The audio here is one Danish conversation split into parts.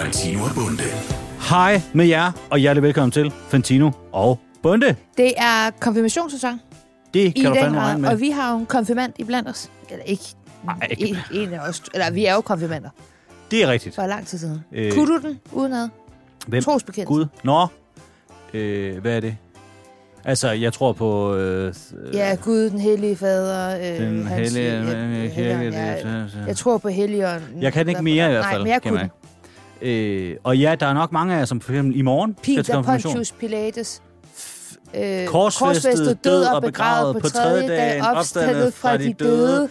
Fantino og Bunde. Hej med jer, og hjertelig velkommen til Fantino og Bunde. Det er konfirmationssæson. Det kan du fandme regne med. Og vi har jo en konfirmand iblandt os. Eller ikke en af os. Eller vi er jo konfirmander. Det er rigtigt. For lang tid siden. Kunne du den udenad? Hvem? Trosbekendelse. Gud. Nå. Hvad er det? Altså, jeg tror på... Ja, Gud, den hellige fader. Den hellige kirke. Jeg tror på Helligånden. Jeg kan ikke mere i hvert fald. Nej, men jeg kunne den. Og ja, der er nok mange af jer, som for eksempel i morgen Peter Pontius Pilates. Korsfæstet, død og begravet på tredje dag, opstandet fra de døde,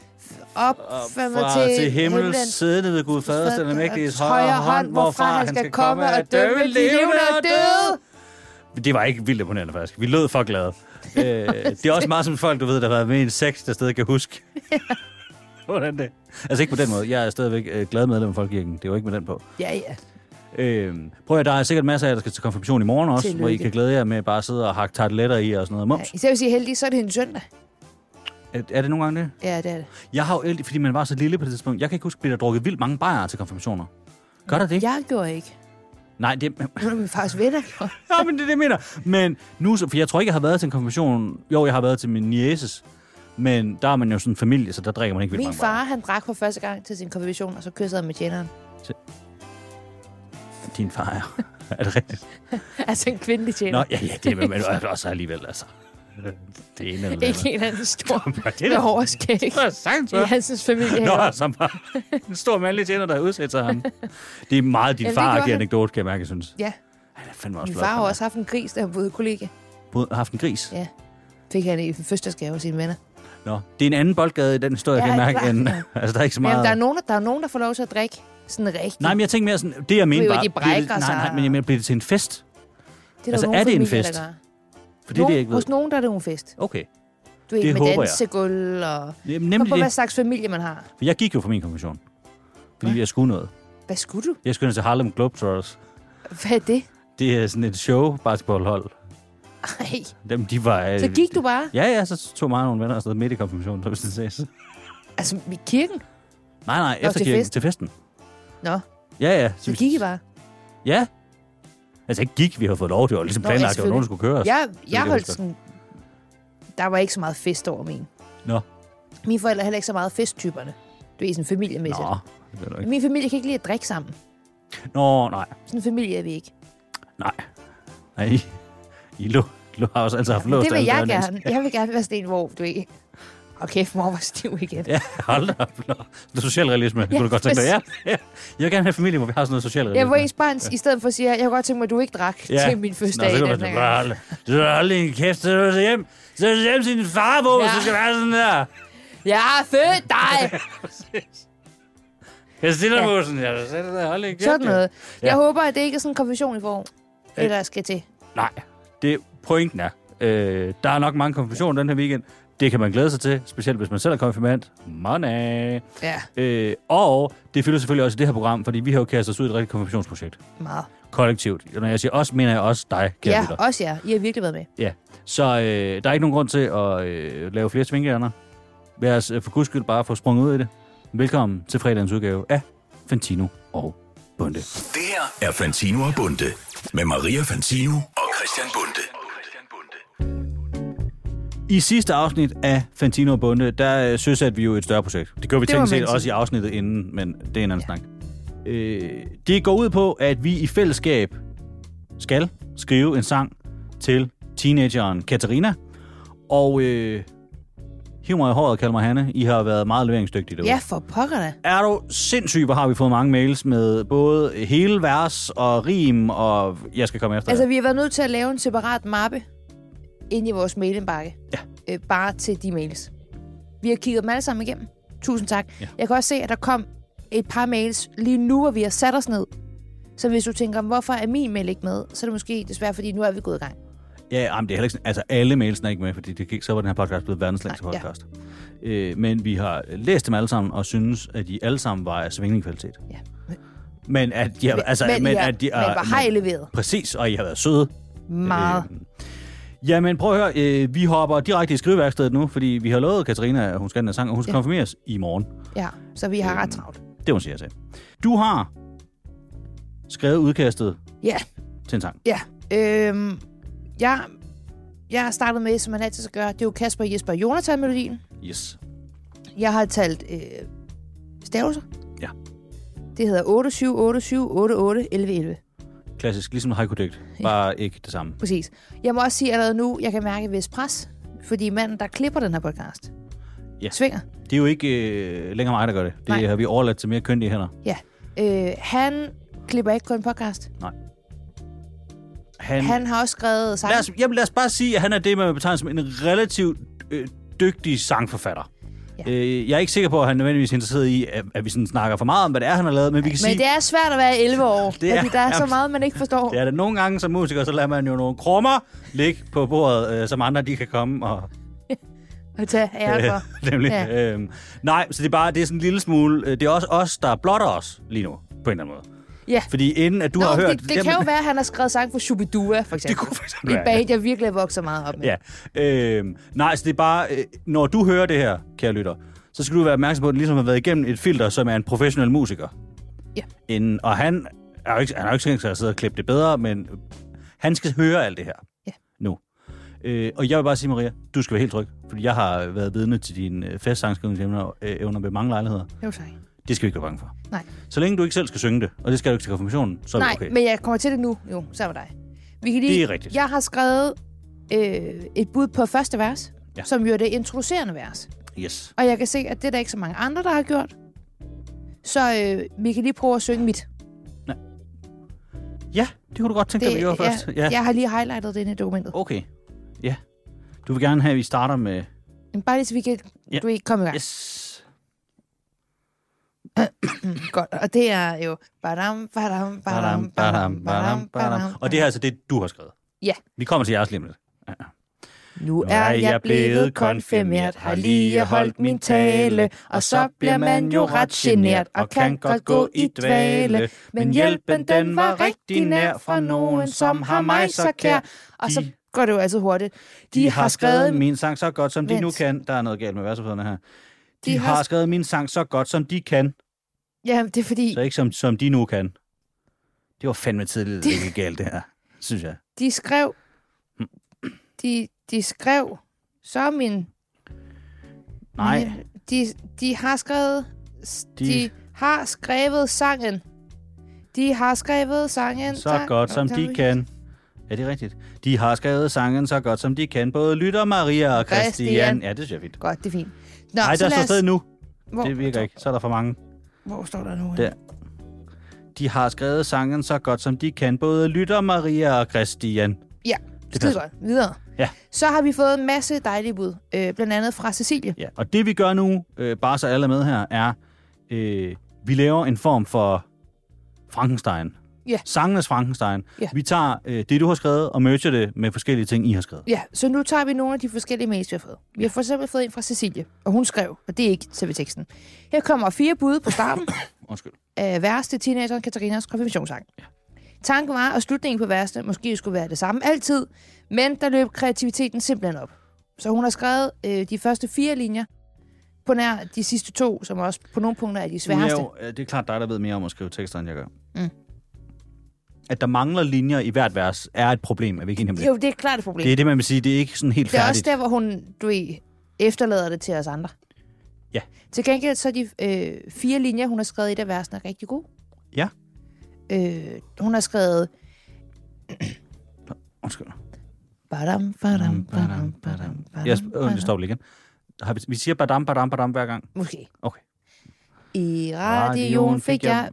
fra til himmel, siddende ved Gud Faders den almægtiges højre hånd, hvorfra han skal komme og dømme levende og døde. Det var ikke vildt imponerende, faktisk. Vi lød for glade. Det er også meget som folk, du ved, der har været med i en sekt, der stadig kan huske. Hvordan det? Altså ikke på den måde. Jeg er stadigvæk glad medlem af Folkekirken. Det er jo ikke med den på. Ja. Prøv at der er sikkert masser af jer, der skal til konfirmation i morgen også, Tillykke. hvor I kan glæde jer med bare at sidde og hakke tarteletter i og sådan noget mums. Ja, især hvis I er heldige, så er det en søndag. Er det nogle gange det? Ja, det er det. Jeg har jo fordi man var så lille på det tidspunkt. Jeg kan ikke huske, at der drukket vildt mange bajere til konfirmationer. Gør der det? Jeg gjorde ikke. Nej, det... Nu er min fars venner gjort. Ja, men det er det, jeg mener. Men nu, for jeg tror ikke, jeg har været til en konfirmation. Jo, jeg har været til min nieces. Men der er man jo sådan en familie, så der drikker man ikke vildt Min mange far, bajere. han drak for første gang til sin konfirmation, og så kyssede han med tjeneren. Din far, ja. Er det rigtigt? Altså en kvindelig tjener. Nå, ja, det er men også alligevel, altså. Det ene eller andet. Ikke en anden stor det er med hårskæg i Hansens familie. Nå, som var en stor mandlig tjener, der har udsat sig ham. Det er meget din Ja, det far, gjorde der han. anekdote, kan jeg mærke, jeg synes. Ja, Ej, det er fandme også min flot. far har også haft en gris, der han boede i kollega. haft en gris? Ja, fik han i fødselsdagsgave af sine venner. Nå, det er en anden boldgade i den historie, kan jeg mærke. klart, End, ja. altså, der er ikke så Men meget... der er nogen, der får lov til at drikke sådan rigtig. Nej, men jeg tænker mere sådan, det jeg mener Jo, bare... de brækker nej, sig. men jeg mener, bliver det til en fest? Det altså, nogle er det en familier, fest? der gør. For det er det, jeg ikke ved. Hos nogen, der er det en fest. Okay. Du ved, Det med håber jeg. dansegulv og... Jamen, Kom nemlig på, hvad det. slags familie man har. For jeg gik jo for min konfirmation. Fordi Hvad? jeg skulle noget. Hvad skulle du? Jeg skulle til Harlem Globetrotters. Hvad er det? Det er sådan et show, basketballhold. Ej, Dem, de var... så gik du bare? Ja, så tog mig og nogle venner afsted midt i konfirmationen, så hvis det ses. Altså, i kirken? Nej, Nå, efter til kirken. fest? Til festen. Nå, Ja. så gik I bare? Ja. Altså ikke gik, vi havde fået lov. Det var ligesom Nå, planlagt, ja, at der var nogen, der skulle køre os. Jeg kan holdt huske. sådan... Der var ikke så meget fest over min. Nå. Mine forældre er heller ikke så meget festtyperne. Du er sådan familiemæssigt. Nå, det ved du ikke. Min familie kan ikke lide at drikke sammen. Nå, nej. Sådan en familie er vi ikke. Nej, I lå har også altid haft låst. Det vil alle jeg dørene. gerne. Jeg vil gerne være sådan en, hvor du ikke... Og kæft, mor var stiv igen. Ja, hold da op. Det er socialrealisme. Det kunne du godt tænke dig. Ja. Jeg vil gerne have en familie, hvor vi har sådan noget socialrealisme. Jeg var ens barn, i stedet for at sige, jeg kunne godt tænke mig, at du ikke drak til min fødselsdag. Du har aldrig en kæft, så du hjem. Så du hjem til din far, hvor så skal være sådan der. Jeg har født dig! Jeg stiller musen. Jeg sætter der. Hold ikke. Sådan noget. Jeg Ja. håber, at det ikke er sådan en konfirmation i forår. Det, der skal til. Nej, det pointen er. Der er nok mange konfirmationer den her weekend. Det kan man glæde sig til, specielt hvis man selv er konfirmand. Money! Ja, Og det fylder selvfølgelig også i det her program, fordi vi har jo kastet os ud i et rigtigt konfirmationsprojekt. meget. Kollektivt. Når jeg siger os, mener jeg også dig, kære Ja, lytter. også jer. I har virkelig været med. Ja. Så der er ikke nogen grund til at lave flere svingehjerner. Lad os for guds skyld bare få sprunget ud i det. Velkommen til fredagens udgave af Fantino og Bunde. Det her er Fantino og Bunde med Maria Fantino og Christian Bunde. I sidste afsnit af Fantino og Bunde, der søsatte vi jo et større projekt. Det gjorde vi Det må tænkt set man også sige. i afsnittet inden, men det er en anden snak. Det går ud på, at vi i fællesskab skal skrive en sang til teenageren Katarina. Og hiv mig i håret og kald mig Hanne. I har været meget leveringsdygtige derude. Ja, for pokker da. Er du sindssyg, hvor har vi fået mange mails med både hele vers og rim, og jeg skal komme efter Altså, jer. vi har været nødt til at lave en separat mappe ind i vores mailindbakke. Ja. Bare til de mails. Vi har kigget dem alle sammen igennem. Tusind tak. Ja. Jeg kan også se, at der kom et par mails lige nu, hvor vi har sat os ned. Så hvis du tænker, hvorfor er min mail ikke med, så er det måske desværre, fordi nu er vi gået i gang. Ja, jamen, det er heller ikke sådan, altså alle mailsene er ikke med, fordi det gik, så var den her podcast blevet verdens længste Nej, ja. podcast. Men vi har læst dem alle sammen, og synes, at de alle sammen var af svingende kvalitet. Ja. Men at de har, altså, at de hvor har I leveret? Præcis, og I har været søde. Meget. Jamen, prøv at høre. Vi hopper direkte i skriveværkstedet nu, fordi vi har lovet Katarina, at hun skal den her sang, og hun skal konfirmeres i morgen. Ja, så vi har ret travlt. Det må jeg sige. Du har skrevet udkastet til en sang. Ja. Jeg har startet med, som man altid skal gøre, det er jo Kasper, Jesper og Jonathan-melodien. Yes. Jeg har talt stavelser. Ja. Det hedder 87, 87, 88, 11, 11. Klassisk, ligesom haiku-digt. Bare ikke det samme. Præcis. Jeg må også sige allerede nu, jeg kan mærke et vist pres, fordi manden, der klipper den her podcast, svinger. Det er jo ikke længere mig, der gør det. Det har vi overladt til mere køndige hænder. Ja. Han klipper ikke kun podcast. Nej. Han har også skrevet sang. Lad os bare sige, at han er det, man betegner som en relativt dygtig sangforfatter. Ja. Jeg er ikke sikker på, at han nødvendigvis er interesseret i, at vi sådan snakker for meget om, hvad det er, han har lavet, men vi kan sige... Men det er svært at være 11 år, fordi der er så meget, man ikke forstår. Det er det. Nogle gange som musiker, så lader man jo nogle krummer ligge på bordet, som andre de kan komme og tage ære for. Nemlig. Ja. Nej, så det er sådan en lille smule... Det er også os, der blotter os lige nu, på en eller anden måde. Ja. Fordi inden at du har hørt... Det kan jo være, at han har skrevet sang for Shubidua, for eksempel. Det kunne for eksempel være, et band, jeg virkelig vokser meget op med. Ja. Nej, så det er bare... når du hører det her, kære lytter, så skal du være opmærksom på, at den ligesom har været igennem et filter, som er en professionel musiker. Ja. Og han har jo ikke tænkt sig at sidde og klippe det bedre, men han skal høre alt det her nu. Og jeg vil bare sige, Maria, du skal være helt tryg, fordi jeg har været vidne til dine festsangskrivingsevner ved mange lejligheder. Jo, tak. Det skal vi ikke være bange for. Nej. Så længe du ikke selv skal synge det, og det skal du ikke til konfirmationen, så er det okay. Nej, men jeg kommer til det nu. Jo, så var dig. Det er rigtigt. Jeg har skrevet et bud på første vers, som jo er det introducerende vers. Yes. Og jeg kan se, at det er der ikke så mange andre, der har gjort. Så vi kan lige prøve at synge mit. Nej. Ja, det kunne du godt tænke dig, at vi gjorde først. Ja. Jeg har lige highlightet det inde i dokumentet. Okay. Ja. Du vil gerne have, at vi starter med... Bare lige så vi kan... Du ikke komme i gang. Yes. Godt, og det er jo... Badam, badam, badam, badam, badam, badam. Og det er altså det, du har skrevet? Ja. Vi kommer til jeres lige med det. Ja. Nu er jeg blevet konfirmeret, har lige holdt min tale, og så bliver man jo ret genert og kan godt gå i dvale. Men hjælpen, den var rigtig nær fra nogen, som har mig så kær. Og så går det jo altid hurtigt. De har skrevet min sang så godt, som de nu kan. Der er noget galt med versefødderne her. De har skrevet min sang så godt, som de kan. Ja, det er fordi... Så ikke som de nu kan. Det var fandme tidligt ikke galt, det her, synes jeg. De skrev... De skrev så min... Nej. De har skrevet... De har skrevet sangen. De har skrevet sangen... Så godt, som de kan. Ja, det er rigtigt. De har skrevet sangen så godt, som de kan. Både Lytter, Maria og Christian. Ja, det synes jeg er fint. Godt, det er fint. Nej, der står stadig nu. Det virker ikke. Så er der for mange. Hvor står der nu? Der. De har skrevet sangen så godt, som de kan. Både Lytter, Maria og Christian. Ja, det er godt. Videre. Ja. Så har vi fået en masse dejlige bud. Blandt andet fra Cecilie. Ja, og det vi gør nu, bare så alle er med her, er, vi laver en form for Frankenstein. Ja. Sangenes Frankenstein. Ja. Vi tager det, du har skrevet, og merger det med forskellige ting, I har skrevet. Ja, så nu tager vi nogle af de forskellige mails, vi har fået. Vi har for eksempel fået en fra Cecilie, og hun skrev, og det er ikke selve teksten. Her kommer 4 bud på starten af vers til teenageren Katarinas konfirmationssang. Ja. Tanken var, at slutningen på versene måske skulle være det samme altid, men der løb kreativiteten simpelthen op. Så hun har skrevet de første 4 linjer, på nær de sidste 2, som også på nogle punkter er de sværeste. Det er klart dig, der ved mere om at skrive tekster, end jeg gør. Mm. At der mangler linjer i hvert vers, er et problem. Er vi ikke enige om det? Jo, det er klart et problem. Det er det, man vil sige. Det er ikke sådan helt færdigt. Det er også der, hvor hun efterlader det til os andre. Ja. Til gengæld så de 4 linjer, hun har skrevet i et af versene, er rigtig gode. Ja. Hun har skrevet... Undskyld. Badam, badam, badam, badam, badam. Jeg stopper lige igen. Vi siger badam, badam, badam hver gang. Måske. Okay. I radioen fik jeg...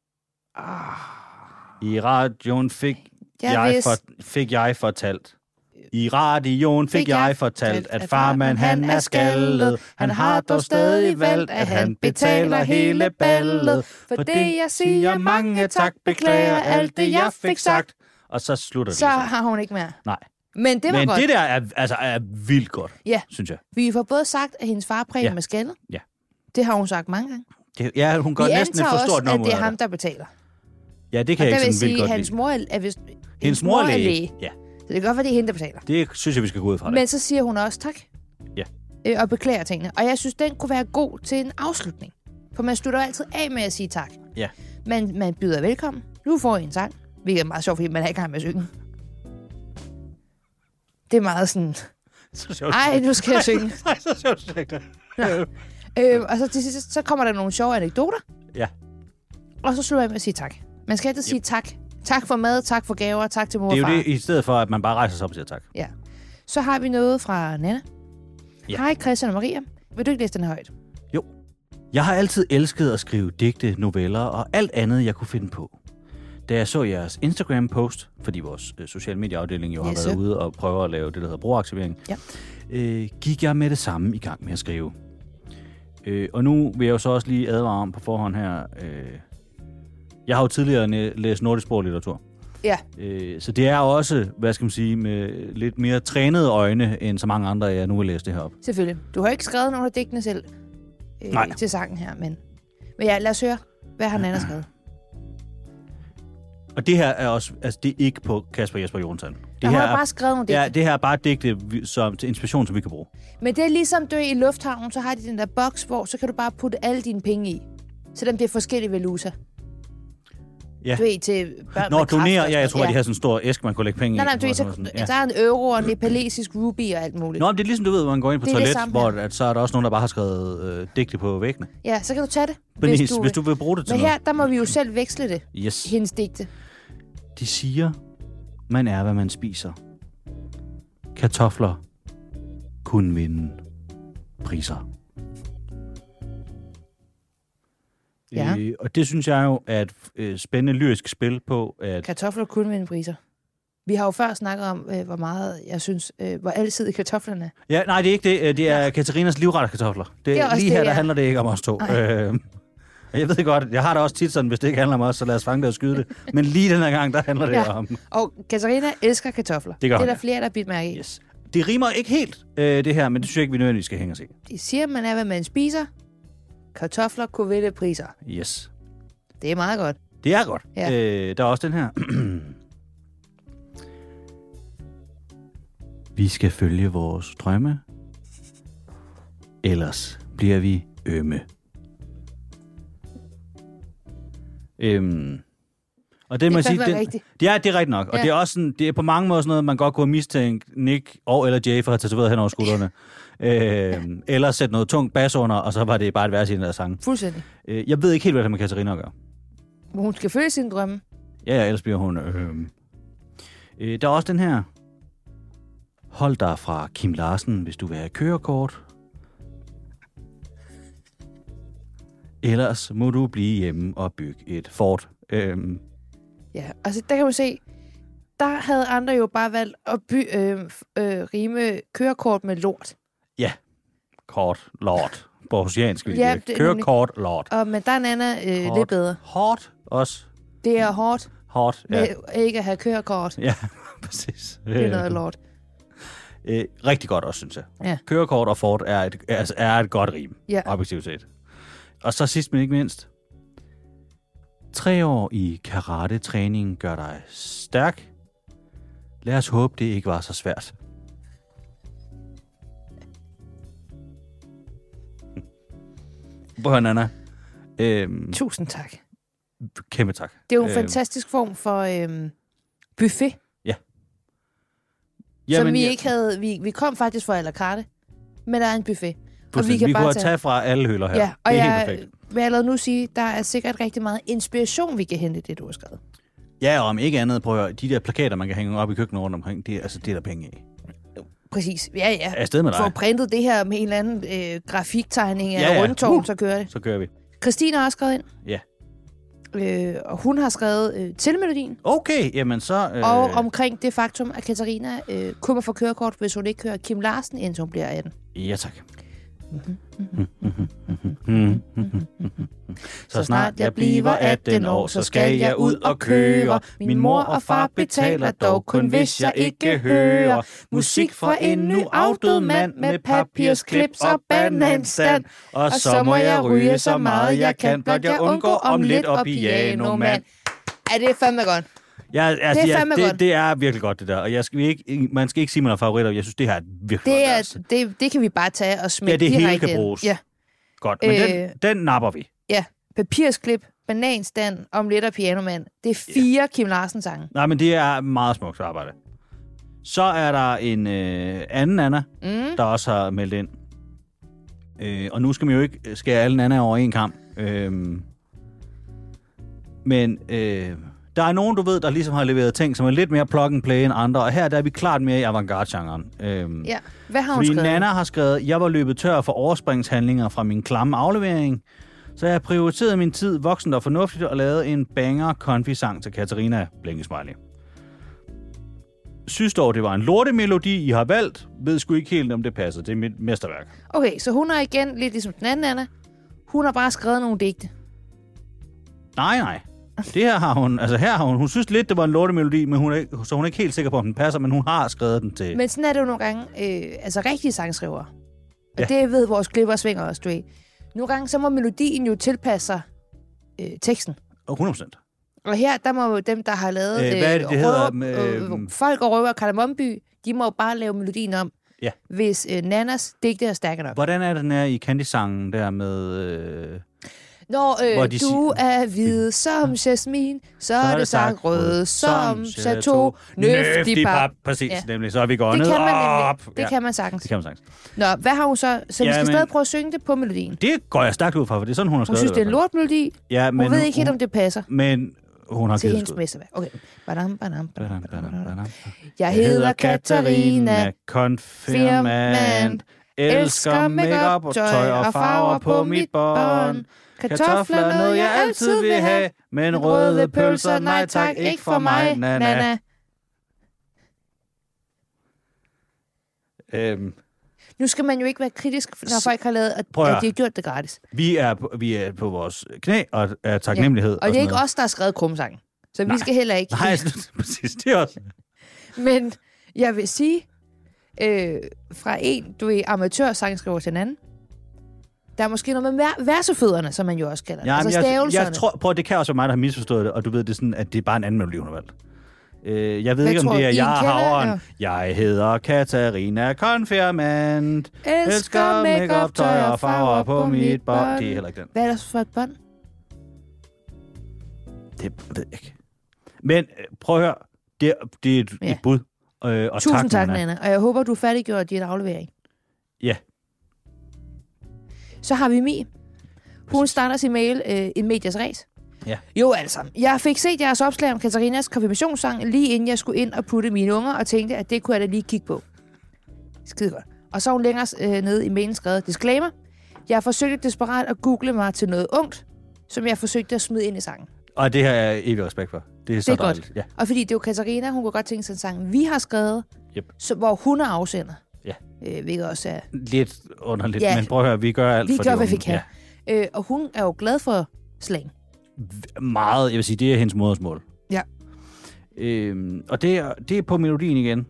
I radioen fik jeg fortalt. I radioen fik jeg fortalt, at farmand han er skaldet. Han har dog stadig valgt, at han betaler hele ballet. For det jeg siger mange tak, beklager alt det jeg fik sagt. Og så slutter det. Så har hun ikke mere. Nej. Men det var godt. Men det der er vildt godt, synes jeg. Vi får både sagt, at hendes far præger med skaldet. Ja. Det har hun sagt mange gange. Ja, hun gør næsten et for stort nummer. Vi antager også, at det er ham, der betaler. Ja, det kan jeg ikke sådan vildt godt lide. Hans mor er vist... Hendes mor er læge. Ja. Så det kan godt være, det er hende, der betaler. Det synes jeg, vi skal gå ud fra det. Men så siger hun også tak. Ja. Og beklager tingene. Og jeg synes, den kunne være god til en afslutning. For man slutter altid af med at sige tak. Ja. Man byder velkommen. nu får I en sang. Hvilket er meget sjovt, fordi man er ikke gang med at synge. Det er meget sådan... Ej, nu skal jeg synge. Nej, så sjovt det. Og så til sidst, så kommer der nogle sjove anekdoter. Ja. Og så slutter jeg med at sige tak. Man skal altid sige tak. Tak for mad, tak for gaver, tak til mor og far. Det er jo det, i stedet for, at man bare rejser sig op og siger tak. Ja. Så har vi noget fra Nana. Ja. Hej Christian og Maria. Vil du ikke læse den her højt? Jo. Jeg har altid elsket at skrive digte, noveller og alt andet, jeg kunne finde på. Da jeg så jeres Instagram-post, fordi vores sociale medieafdeling jo har været ude og prøve at lave det, der hedder brugeraktivering, gik jeg med det samme i gang med at skrive. Og nu vil jeg jo så også lige advare om på forhånd her. Jeg har jo tidligere læst nordisk sprog-litteratur. Ja. Så det er også, hvad skal man sige, med lidt mere trænede øjne, end så mange andre, jeg nu vil læse det her op. Selvfølgelig. Du har ikke skrevet nogen af digtene selv til sangen her, men ja, lad os høre, hvad har Nana skrevet. Og det her er også, altså det er ikke på Kasper Jesper Jonsson. Det her har bare skrevet nogle digte. Ja, det her er bare digte til inspiration, som vi kan bruge. Men det er ligesom, du er i lufthavnen, så har de den der boks, hvor så kan du bare putte alle dine penge i. Så dem bliver forskellige valuta. Ja. Du er til børn med donerer, jeg tror, de har sådan en stor æske, man kunne lægge penge i. Nej, der er en euro og en nepalesisk rupee og alt muligt. Nå, men det er ligesom, du ved, hvor man går ind på toilet, hvor så er der også nogen, der bare har skrevet digte på væggene. Ja, så kan du tage det, hvis du vil bruge det til noget. Men her, der må vi jo selv veksle det. Yes. Hendes digte. De siger, man er, hvad man spiser. Kartofler kunne vinde priser. Ja. Og det synes jeg jo er et spændende lyrisk spil på, at... Kartofler kunne vinde priser. Vi har jo før snakket om, hvor meget, jeg synes, hvor alsidige kartoflerne er. Ja, nej, det er ikke det. Det er Katarinas livretter kartofler. Det er lige her, der handler det ikke om os to. Jeg ved godt, jeg har det også tit sådan, hvis det ikke handler om os, så lad os fange det og skyde det. Men lige den her gang, der handler det om... Og Katarina elsker kartofler. Det er der flere, der har bidt mærke i. Yes. Det rimer ikke helt, det her, men det synes jeg ikke, vi nødvendigvis skal hænge os i. De siger, man er, hvad man spiser. Kartofler kunne vinde priser. Yes. Det er meget godt. Det er godt. Ja. Der er også den her. Vi skal følge vores drømme. Ellers bliver vi ømme. Og det må jeg sige, rigtigt. Ja, det er rigtigt nok. Og det er også sådan, det er på mange måder sådan noget, man godt kunne mistænke Nick og eller Jay for at have tatoveret hen over skuldrene. Eller sætte noget tungt bas under, og så var det bare et vers i den der sang. Fuldstændig. Jeg ved ikke helt, hvad det med Katarina at gøre. Hun skal følge sin drømme. Ja, ellers bliver hun... Der er også den her. Hold dig fra Kim Larsen, hvis du vil have kørekort. Ellers må du blive hjemme og bygge et fort. Ja, altså der kan man se, der havde andre jo bare valgt at rime kørekort med lort. Ja, kort, lort. På oceansk vil jeg kørekort, lort. Men der er en anden lidt bedre. Hårdt også. Det er hårdt. Hårdt, ja. Med ikke at have kørekort. Ja, præcis. Det er noget lort. Rigtig godt også, synes jeg. Ja. Kørekort og fort er et godt rim, objektivt set. Og så sidst, men ikke mindst. 3 år i karate-træning gør dig stærk. Lad os håbe, det ikke var så svært. Hvor Nana? Tusind tak. Kæmpe tak. Det er jo en fantastisk form for buffet. Ja. Som vi ikke havde... Vi kom faktisk fra à la carte, men der er en buffet. Og vi kunne bare tage fra alle hylder her. Ja, og det er helt perfekt. Vil allerede nu sige, der er sikkert rigtig meget inspiration, vi kan hente i det, du har skrevet. Ja, og om ikke andet, prøv at høre, de der plakater, man kan hænge op i køkkenet rundt omkring, det er der penge i. Præcis. Ja. Afsted med dig. For printet det her med en eller anden grafiktegning af rundtårn, så kører det. Så kører vi. Christine har også skrevet ind. Ja. Og hun har skrevet til melodien. Okay, jamen så... Og omkring det faktum, at Katarina kommer for kørekort, hvis hun ikke kører Kim Larsen, indtil hun bliver 18. Ja, tak. Så snart jeg bliver 18 år, så skal jeg ud og køre. Min mor og far betaler dog kun, hvis jeg ikke hører musik fra en nu afdød mand med papirsklips og bananstand. Og så må jeg ryge så meget jeg kan, blot jeg undgår om lidt og piano, mand. Ja, det er fandme godt. Ja, altså, det er virkelig godt, det der. Og man skal ikke sige, man har favoritter. Jeg synes, det her er virkelig godt. Det kan vi bare tage og smække direkte. Ja, det hele kan bruges. Ja. Godt, men den napper vi. Ja, papirsklip, Bananstand, Omelet og Pianomand. Det er 4 Kim Larsen-sange. Nej, men det er meget smukt arbejde. Så er der en anden Anna, der også har meldt ind. Og nu skal man jo ikke skære alle Anna over en kamp. Men der er nogen, du ved, der ligesom har leveret ting, som er lidt mere plug and play end andre. Og her der er vi klart mere i avantgarde-genren. Ja, hvad har hun skrevet? Fordi Nana har skrevet, jeg var løbet tør for overspringshandlinger fra min klamme aflevering. Så jeg prioriterede min tid voksent og fornuftigt og lavede en banger konfi-sang til Katarina Blinkesmiley. Synes dog, det var en lortemelodi, I har valgt. Ved sgu ikke helt, om det passer. Det er mit mesterværk. Okay, så hun har igen, lidt ligesom den anden Anna, hun har bare skrevet nogle digte. Nej. Det her har hun, altså her har hun synes lidt, det var en lortemelodi, men hun er ikke helt sikker på, om den passer, men hun har skrevet den til... Men sådan er det jo nogle gange, altså rigtige sangskrivere. Og det ved vores klipper svinger også, du ved. Nogle gange, så må melodien jo tilpasse sig teksten. 100%. Og her, der må dem, der har lavet hvad er det hedder? Folk og Røver og Kardemommeby, de må bare lave melodien om, hvis Nannas digte er stærke nok. Hvordan er den her i Candy-sangen der med... Når du er hvid som jasmin, så er det sagt rød som chateau, nøftig pap. Præcis, nemlig. Så er vi gået ned op. Det kan man sagtens. Det kan man sagtens. Nå, hvad har hun så? Så vi skal stadig prøve at synge det på melodien. Det går jeg stærkt ud fra, for det er sådan, hun har skrevet. Hun synes, det er en lortmelodi. Ja, men hun ved ikke helt, om det passer. Men hun har til hendes mesterværk. Okay. Jeg hedder Katarina, konfirmand, elsker make-up, tøj og farver på mit bånd. Kartofler er noget, jeg altid vil have, men røde pølser, nej tak, ikke for mig, Nana. Nu skal man jo ikke være kritisk, når folk har lavet, at de har gjort det gratis. Vi er på vores knæ og er taknemmelighed. Og det er ikke os, der har skrevet krumsangen. Så vi skal heller ikke... Nej, præcis, det er også. Men jeg vil sige, fra en, du er amatør-sangskriver til en anden, der er måske noget med versefødderne, som man jo også kalder det. Ja, altså stavelserne. Jeg tror, det kan også være mig, der har misforstået det, og du ved, det er sådan, at det er bare en anden melodi, hun har valgt. Jeg ved ikke, om det er jeg havren. Jeg hedder Katarina Konfirmand. Elsker make-up, tøj og farver på mit bånd. Det er heller ikke den. Hvad er det for et bånd? Det ved jeg ikke. Men prøv at høre. Det er et bud. Og tusind tak, Nana. Og jeg håber, du færdiggjorde dit aflevering. Ja. Så har vi Mi. Hun starter sin mail en medias ræs. Ja. Jo, altså. Jeg fik set jeres opslag om Katarinas konfirmationssang, lige inden jeg skulle ind og putte mine unger, og tænkte, at det kunne jeg da lige kigge på. Skide godt. Og så har hun længere nede i mailen skrevet, disclaimer. Jeg forsøgte desperat at google mig til noget ungt, som jeg forsøgte at smide ind i sangen. Og det har jeg evig respekt for. Det er så dejligt. Godt. Ja. Og fordi det er jo Katarina, hun kunne godt tænke sig en sang, vi har skrevet, hvor hun er afsender. Ja. Hvilket også er... Lidt underligt, men prøv at høre, vi gør alt for det. Vi gør, hvad vi kan. Ja. Og hun er jo glad for slang. Meget, jeg vil sige, det er hendes modersmål. Ja. Og det er på melodien igen.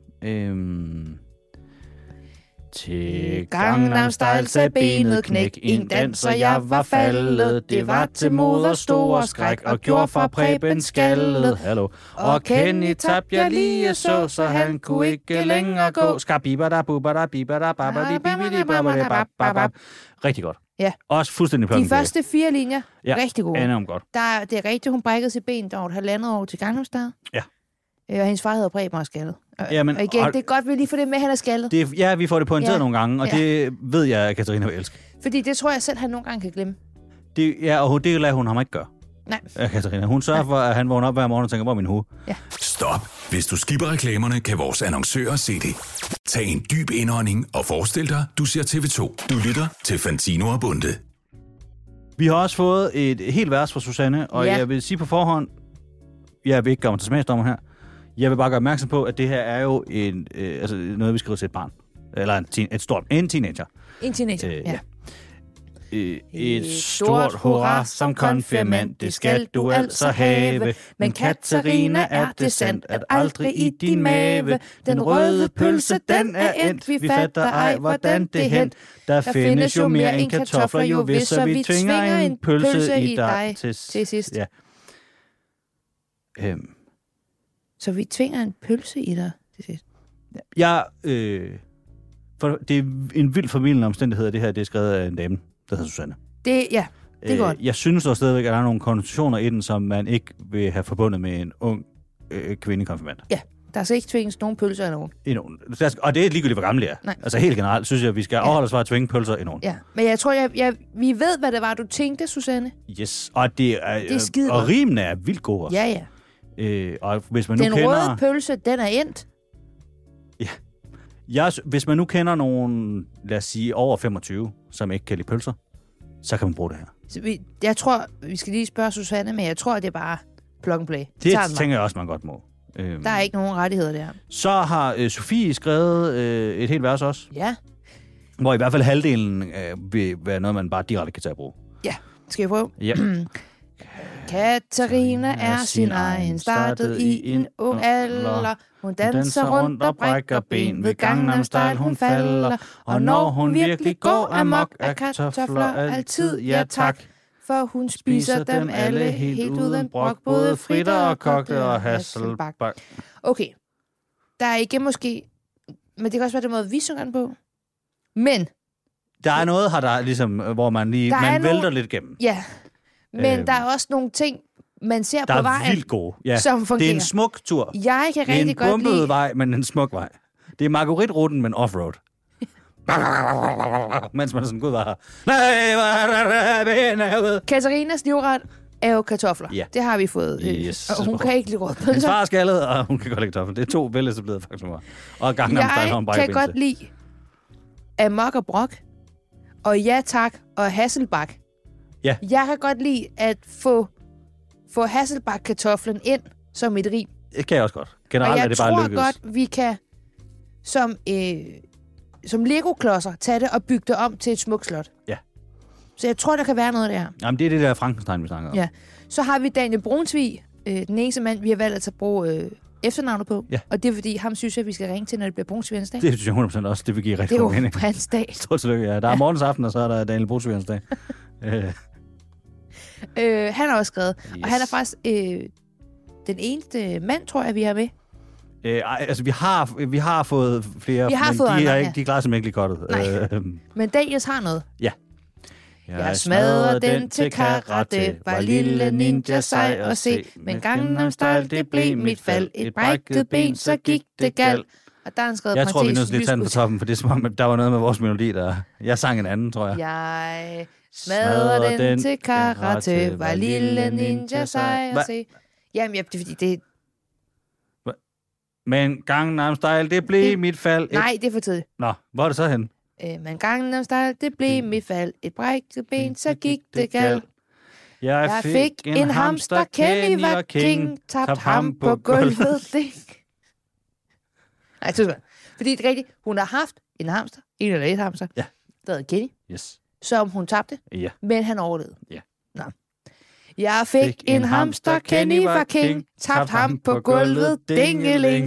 Til Gangnam Style sagde benet knæk, en dans, og jeg var faldet. Det var til moder store skræk, og gjorde fra Preben skaldet. Hallo. Og Kenny tabte jeg lige så han kunne ikke længere gå. Rigtig godt. Ja. Også fuldstændig pløjende. De første 4 linjer, rigtig gode. Enormt godt. Det er rigtigt, hun brækkede sit ben, der var 1,5 år til Gangnam Style. Ja. Og hendes far hedder Preben og skaldet. Jamen, og igen, det er godt, vi lige får det med, han er skaldet. Vi får det pointeret nogle gange, og det ved jeg, at Katarina vil elske. Fordi det tror jeg selv, han nogle gange kan glemme. Og det lader hun ham ikke gøre. Nej. Katarina. Hun sørger for, at han vågner op hver morgen og tænker, hvor er min hue? Ja. Stop. Hvis du skipper reklamerne, kan vores annoncører se det. Tag en dyb indånding og forestil dig, du ser TV2. Du lytter til Fantino og Bunde. Vi har også fået et helt vers fra Susanne, og jeg vil sige på forhånd, jeg vil ikke gøre mig til smagsdommer her, jeg vil bare gøre opmærksom på, at det her er jo noget, vi skriver til et barn. Eller en teenager. En teenager, ja. Et stort hurra som konfirmand, det skal du altså have. Men Katarina, er det sandt, at aldrig i din mave. Den røde pølse, den er endt, vi fatter ej, hvordan det hent. Der findes jo mere end kartofler, jo hvis, så vi tvinger en pølse i dig til sidst. Ja. Så vi tvinger en pølse i dig til sidst? For det er en vild formidlende omstændighed, det her, det er skrevet af en dame, der hedder Susanne. Det er godt. Jeg synes dog stadigvæk, at der er nogle konnotationer i den, som man ikke vil have forbundet med en ung kvindekonfirmand. Ja, der skal ikke tvinges nogen pølser af nogen. Og det er ligegyldigt, hvor gamle det er. Nej. Altså helt generelt synes jeg, at vi skal afholde os fra at tvinge pølser i nogen. Ja, men jeg tror, vi ved, hvad det var, du tænkte, Susanne. Yes, og det er skide og rimene er vildt gode også. Ja. Og hvis man den nu kender... røde pølse, den er endt. Ja. Hvis man nu kender nogen, lad os sige, over 25, som ikke kan lide pølser, så kan man bruge det her. Jeg tror, vi skal lige spørge Susanne, men jeg tror, det er bare plug and play. Det tænker jeg også, man godt må. Der er ikke nogen rettigheder der. Så har Sofie skrevet et helt vers også. Ja. Hvor i hvert fald halvdelen vil være noget, man bare direkte kan tage at bruge. Ja, skal vi prøve? Ja. Katarina er sin egen, startet i en ung alder. Hun danser rundt og brækker ben, ved Gangnam Style hun falder. Og når hun virkelig går amok, er kartofler altid ja tak. For hun spiser dem alle helt uden brok, både fritter og kogte og hasselbak. Okay, der er ikke måske, men det kan også være den måde, vi synger den på. Men der er noget her, der ligesom, hvor man lige vælter lidt gennem. Ja, men der er også nogle ting, man ser på vejen, der er vildt gode. Ja. Som fungerer. Det er en smuk tur. Jeg kan rigtig godt lide... Det er en bumpet vej, men en smuk vej. Det er Marguerite-ruten, men offroad. Mens man er sådan, gud var her. Katarinas livret er jo kartofler. Ja. Det har vi fået. Yes. Og hun kan ikke lide rødpølser. Hendes far er skaldet, og hun kan godt lide kartofler. Det er 2 veletablerede faktorer. Og Gangnam Style har en Jeg kan godt lide amok og brok, og ja tak, og hasselbak. Ja. Jeg kan godt lide at få hasselbak-kartoflen ind som et rim. Det kan jeg også godt. Generelt er det bare lykkedes. Og jeg tror godt, vi kan som Lego-klodser tage det og bygge det om til et smukt slot. Ja. Så jeg tror, der kan være noget der. Jamen, det er det der Frankenstein, vi snakker om. Ja. Så har vi Daniel Brunsvig, den eneste mand, vi har valgt at bruge efternavnet på. Ja. Og det er fordi, ham synes jeg, vi skal ringe til, når det bliver Brunsvigens dag. Det synes jeg 100% også. Det vil give rigtig god mening. Det er jo hans dag. Stort tillykke, ja. Der er morgens aften, og så er der Daniel Brunsvigens dag. Han har også skrevet. Yes. Og han er faktisk den eneste mand, tror jeg, vi har med. Altså, vi har fået flere, vi har men fået de andre, de klarer simpelthen ikke lige kottet. Men Daniels har noget. Ja. Jeg smadrede den til karate, var lille ninja sej at se, men Gangnam Style, det blev mit fald. Et brækket ben, så gik det galt. Og der er han skrevet jeg tror, vi er nødt til at tage den på toppen, for det er som om, der var noget med vores melodi, der... Jeg sang en anden, tror jeg. Jeg smadrede den til karate, var lille ninja sej at se. Jamen, det er fordi, det... Men Gangnam Style, det blev mit fald. Nej, det er for tidligt. Nå, hvor er det så hen? Men Gangnam Style, det blev mit fald. Et brækket ben, så gik det galt. Jeg fik en hamster, Kenny var king, tabt ham på gulvet. Nej, tusind. Fordi det er rigtigt, hun har haft en hamster, en eller et hamster, ja. Der hedder Kenny, yes. som hun tabte, ja. Men han overlevede. Ja. Nå. Jeg fik en hamster, Kenny var king, tabt ham på gulvet, dingeling.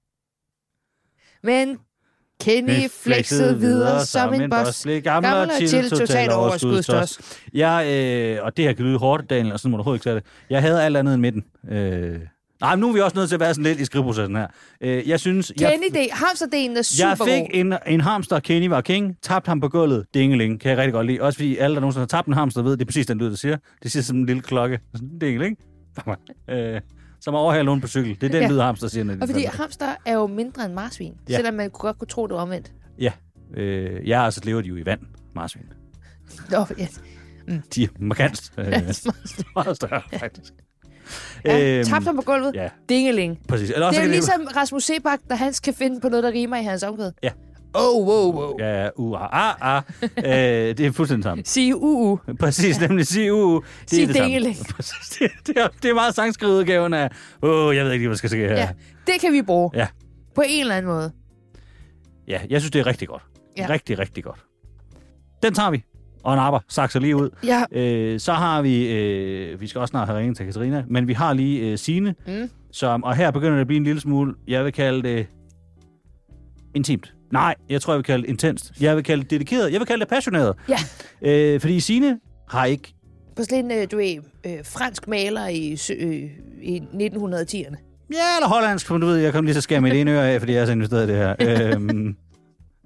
Men Kenny flexede videre som en boss. Gammel og chill, totalt overskudstos. Og det her kan lyde hårdt, Daniel, og sådan må du overhovedet ikke sige det. Jeg havde alt andet end midten. Nej, nu er vi også nødt til at være sådan lidt i skriveprocessen her. Jeg synes... Hamsterdelen er super god. Jeg fik en hamster, Kenny var king, tabte ham på gulvet, dingeling, kan jeg rigtig godt lide. Også fordi alle, der nogensinde har tabt en hamster, ved, det er præcis den lyd, der siger. Det siger som en lille klokke. Dingeling. Som overhaler nogen på cykel. Det er den lyd, hamster siger. Og fordi hamster er jo mindre end marsvin, selvom man godt kunne tro, det var omvendt. Ja, altså lever de jo i vand, marsvin. Nå, ja. De er markant meget større, faktisk. Tabte ham på gulvet. Ja. Dingeling. Præcis. Det er jo ligesom Rasmus Sebak, der han skal finde på noget, der rimer i hans omkvæd. Ja. Wow. Ja, det er fuldstændig sammen. Sige Præcis, nemlig sige sige dingeling. Det er meget sangskriveudgaven af, jeg ved ikke, hvad skal ske her. Ja, det kan vi bruge. Ja. På en eller anden måde. Ja, jeg synes, det er rigtig godt. Ja. Rigtig, rigtig godt. Den tager vi. Og en napper, sakser lige ud. Ja. Så har vi skal også snart have ringet til Katarina, men vi har lige Signe, og her begynder det at blive en lille smule, jeg vil kalde det intimt. Nej, jeg tror, jeg vil kalde det intenst. Jeg vil kalde det dedikeret. Jeg vil kalde det passioneret. Ja. Fordi Signe har ikke... På sådan en, fransk maler i 1910'erne. Ja, eller hollandsk, for du ved, jeg kom lige så skære mit ene øre af, fordi jeg har så investeret i det her.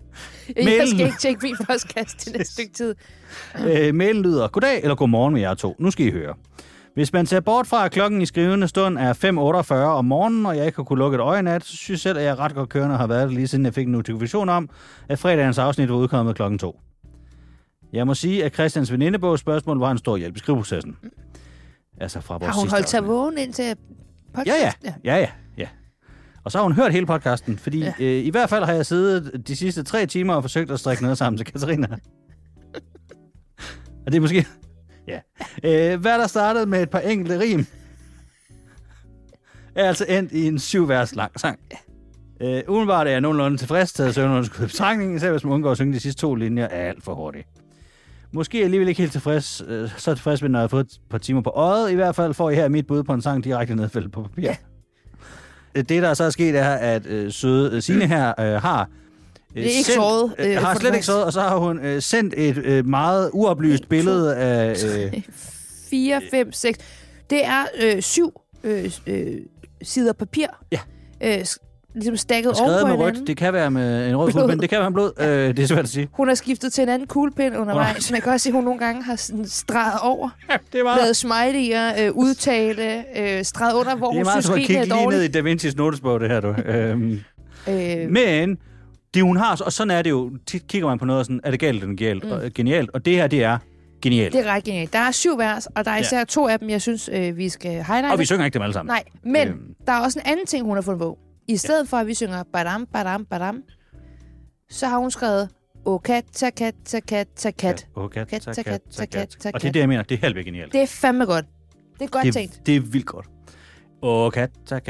Jeg skal ikke tjekke min postkast til næste stykke tid. Mailen lyder, goddag eller godmorgen med jer to. Nu skal I høre. Hvis man ser bort fra, at klokken i skrivende stund er 5:48 om morgenen, og jeg ikke har kunnet lukke et øje nat, så synes jeg selv, at jeg ret godt kørende og har været det lige siden jeg fik en notifikation om, at fredagens afsnit var udkommet klokken 2. Jeg må sige, at Christians venindebogsspørgsmål var en stor hjælp i skriveprocessen. Altså fra vores har hun holdt sig vågen indtil podcasten? Ja. Og så har hun hørt hele podcasten, fordi i hvert fald har jeg siddet de sidste 3 timer og forsøgt at strikke noget sammen til Katarina. Og det er måske... Ja. Hvad der startede med et par enkelte rim, er altså endt i en 7-vers lang sang. Umiddelbart er jeg nogenlunde tilfreds til at søvnunderskud i betragtningen, især hvis man undgår at synge de sidste 2 linjer, er alt for hurtigt. Måske alligevel ikke helt tilfreds, så tilfreds, når jeg har fået et par timer på øjet. I hvert fald får I her mit bud på en sang direkte nedfældet på papir. Ja. Det, der så er sket, er, at søde Signe her har... Det er ikke såret. Har slet ikke såret, og så har hun sendt et meget uoplyst billede af... 4, 5, 6... Det er 7 sider papir. Ja. Ligesom stakket oven på hinanden. Skrevet med rødt. Det kan være med en rød kuglepind. Det kan være med blod. Det er svært at sige. Hun har skiftet til en anden kuglepind undervejs. Man kan også se, at hun nogle gange har sådan streget over. Ja, det er meget... Lavet smiley'er, udtale, streget under, hvor hun synes, skrigen er dårlig. Det er meget som at kigge lige ned i Da Vinci's notesbog, det her, du. Men... Det hun har, og sådan er det jo, tit kigger man på noget sådan, er det galt eller genialt, og det her, det er genialt. Det er ret genialt. Der er 7 vers, og der er især 2 af dem, jeg synes, vi skal highlighte. Og vi synger ikke dem alle sammen. Nej, men der er også en anden ting, hun har fundet på. I stedet for, at vi synger badam, badam, badam, så har hun skrevet kat, kat, kat, kat, kat. Og det er det, jeg mener, det er helt genialt. Det er fandme godt. Det er godt tænkt. Det er vildt godt. Kat.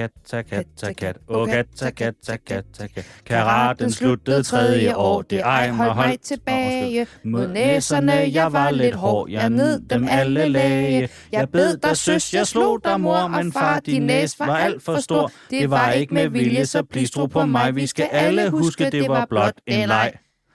Karaten sluttede 3. år, det ej mig holdt tilbage. Mod næserne, jeg var lidt hård, jeg ned dem alle lage. Jeg bed dig, søs, jeg slog dig, mor, men far, din næs var alt for stor. Det var ikke med vilje, så please tro på mig, vi skal alle huske, det var blot en leg.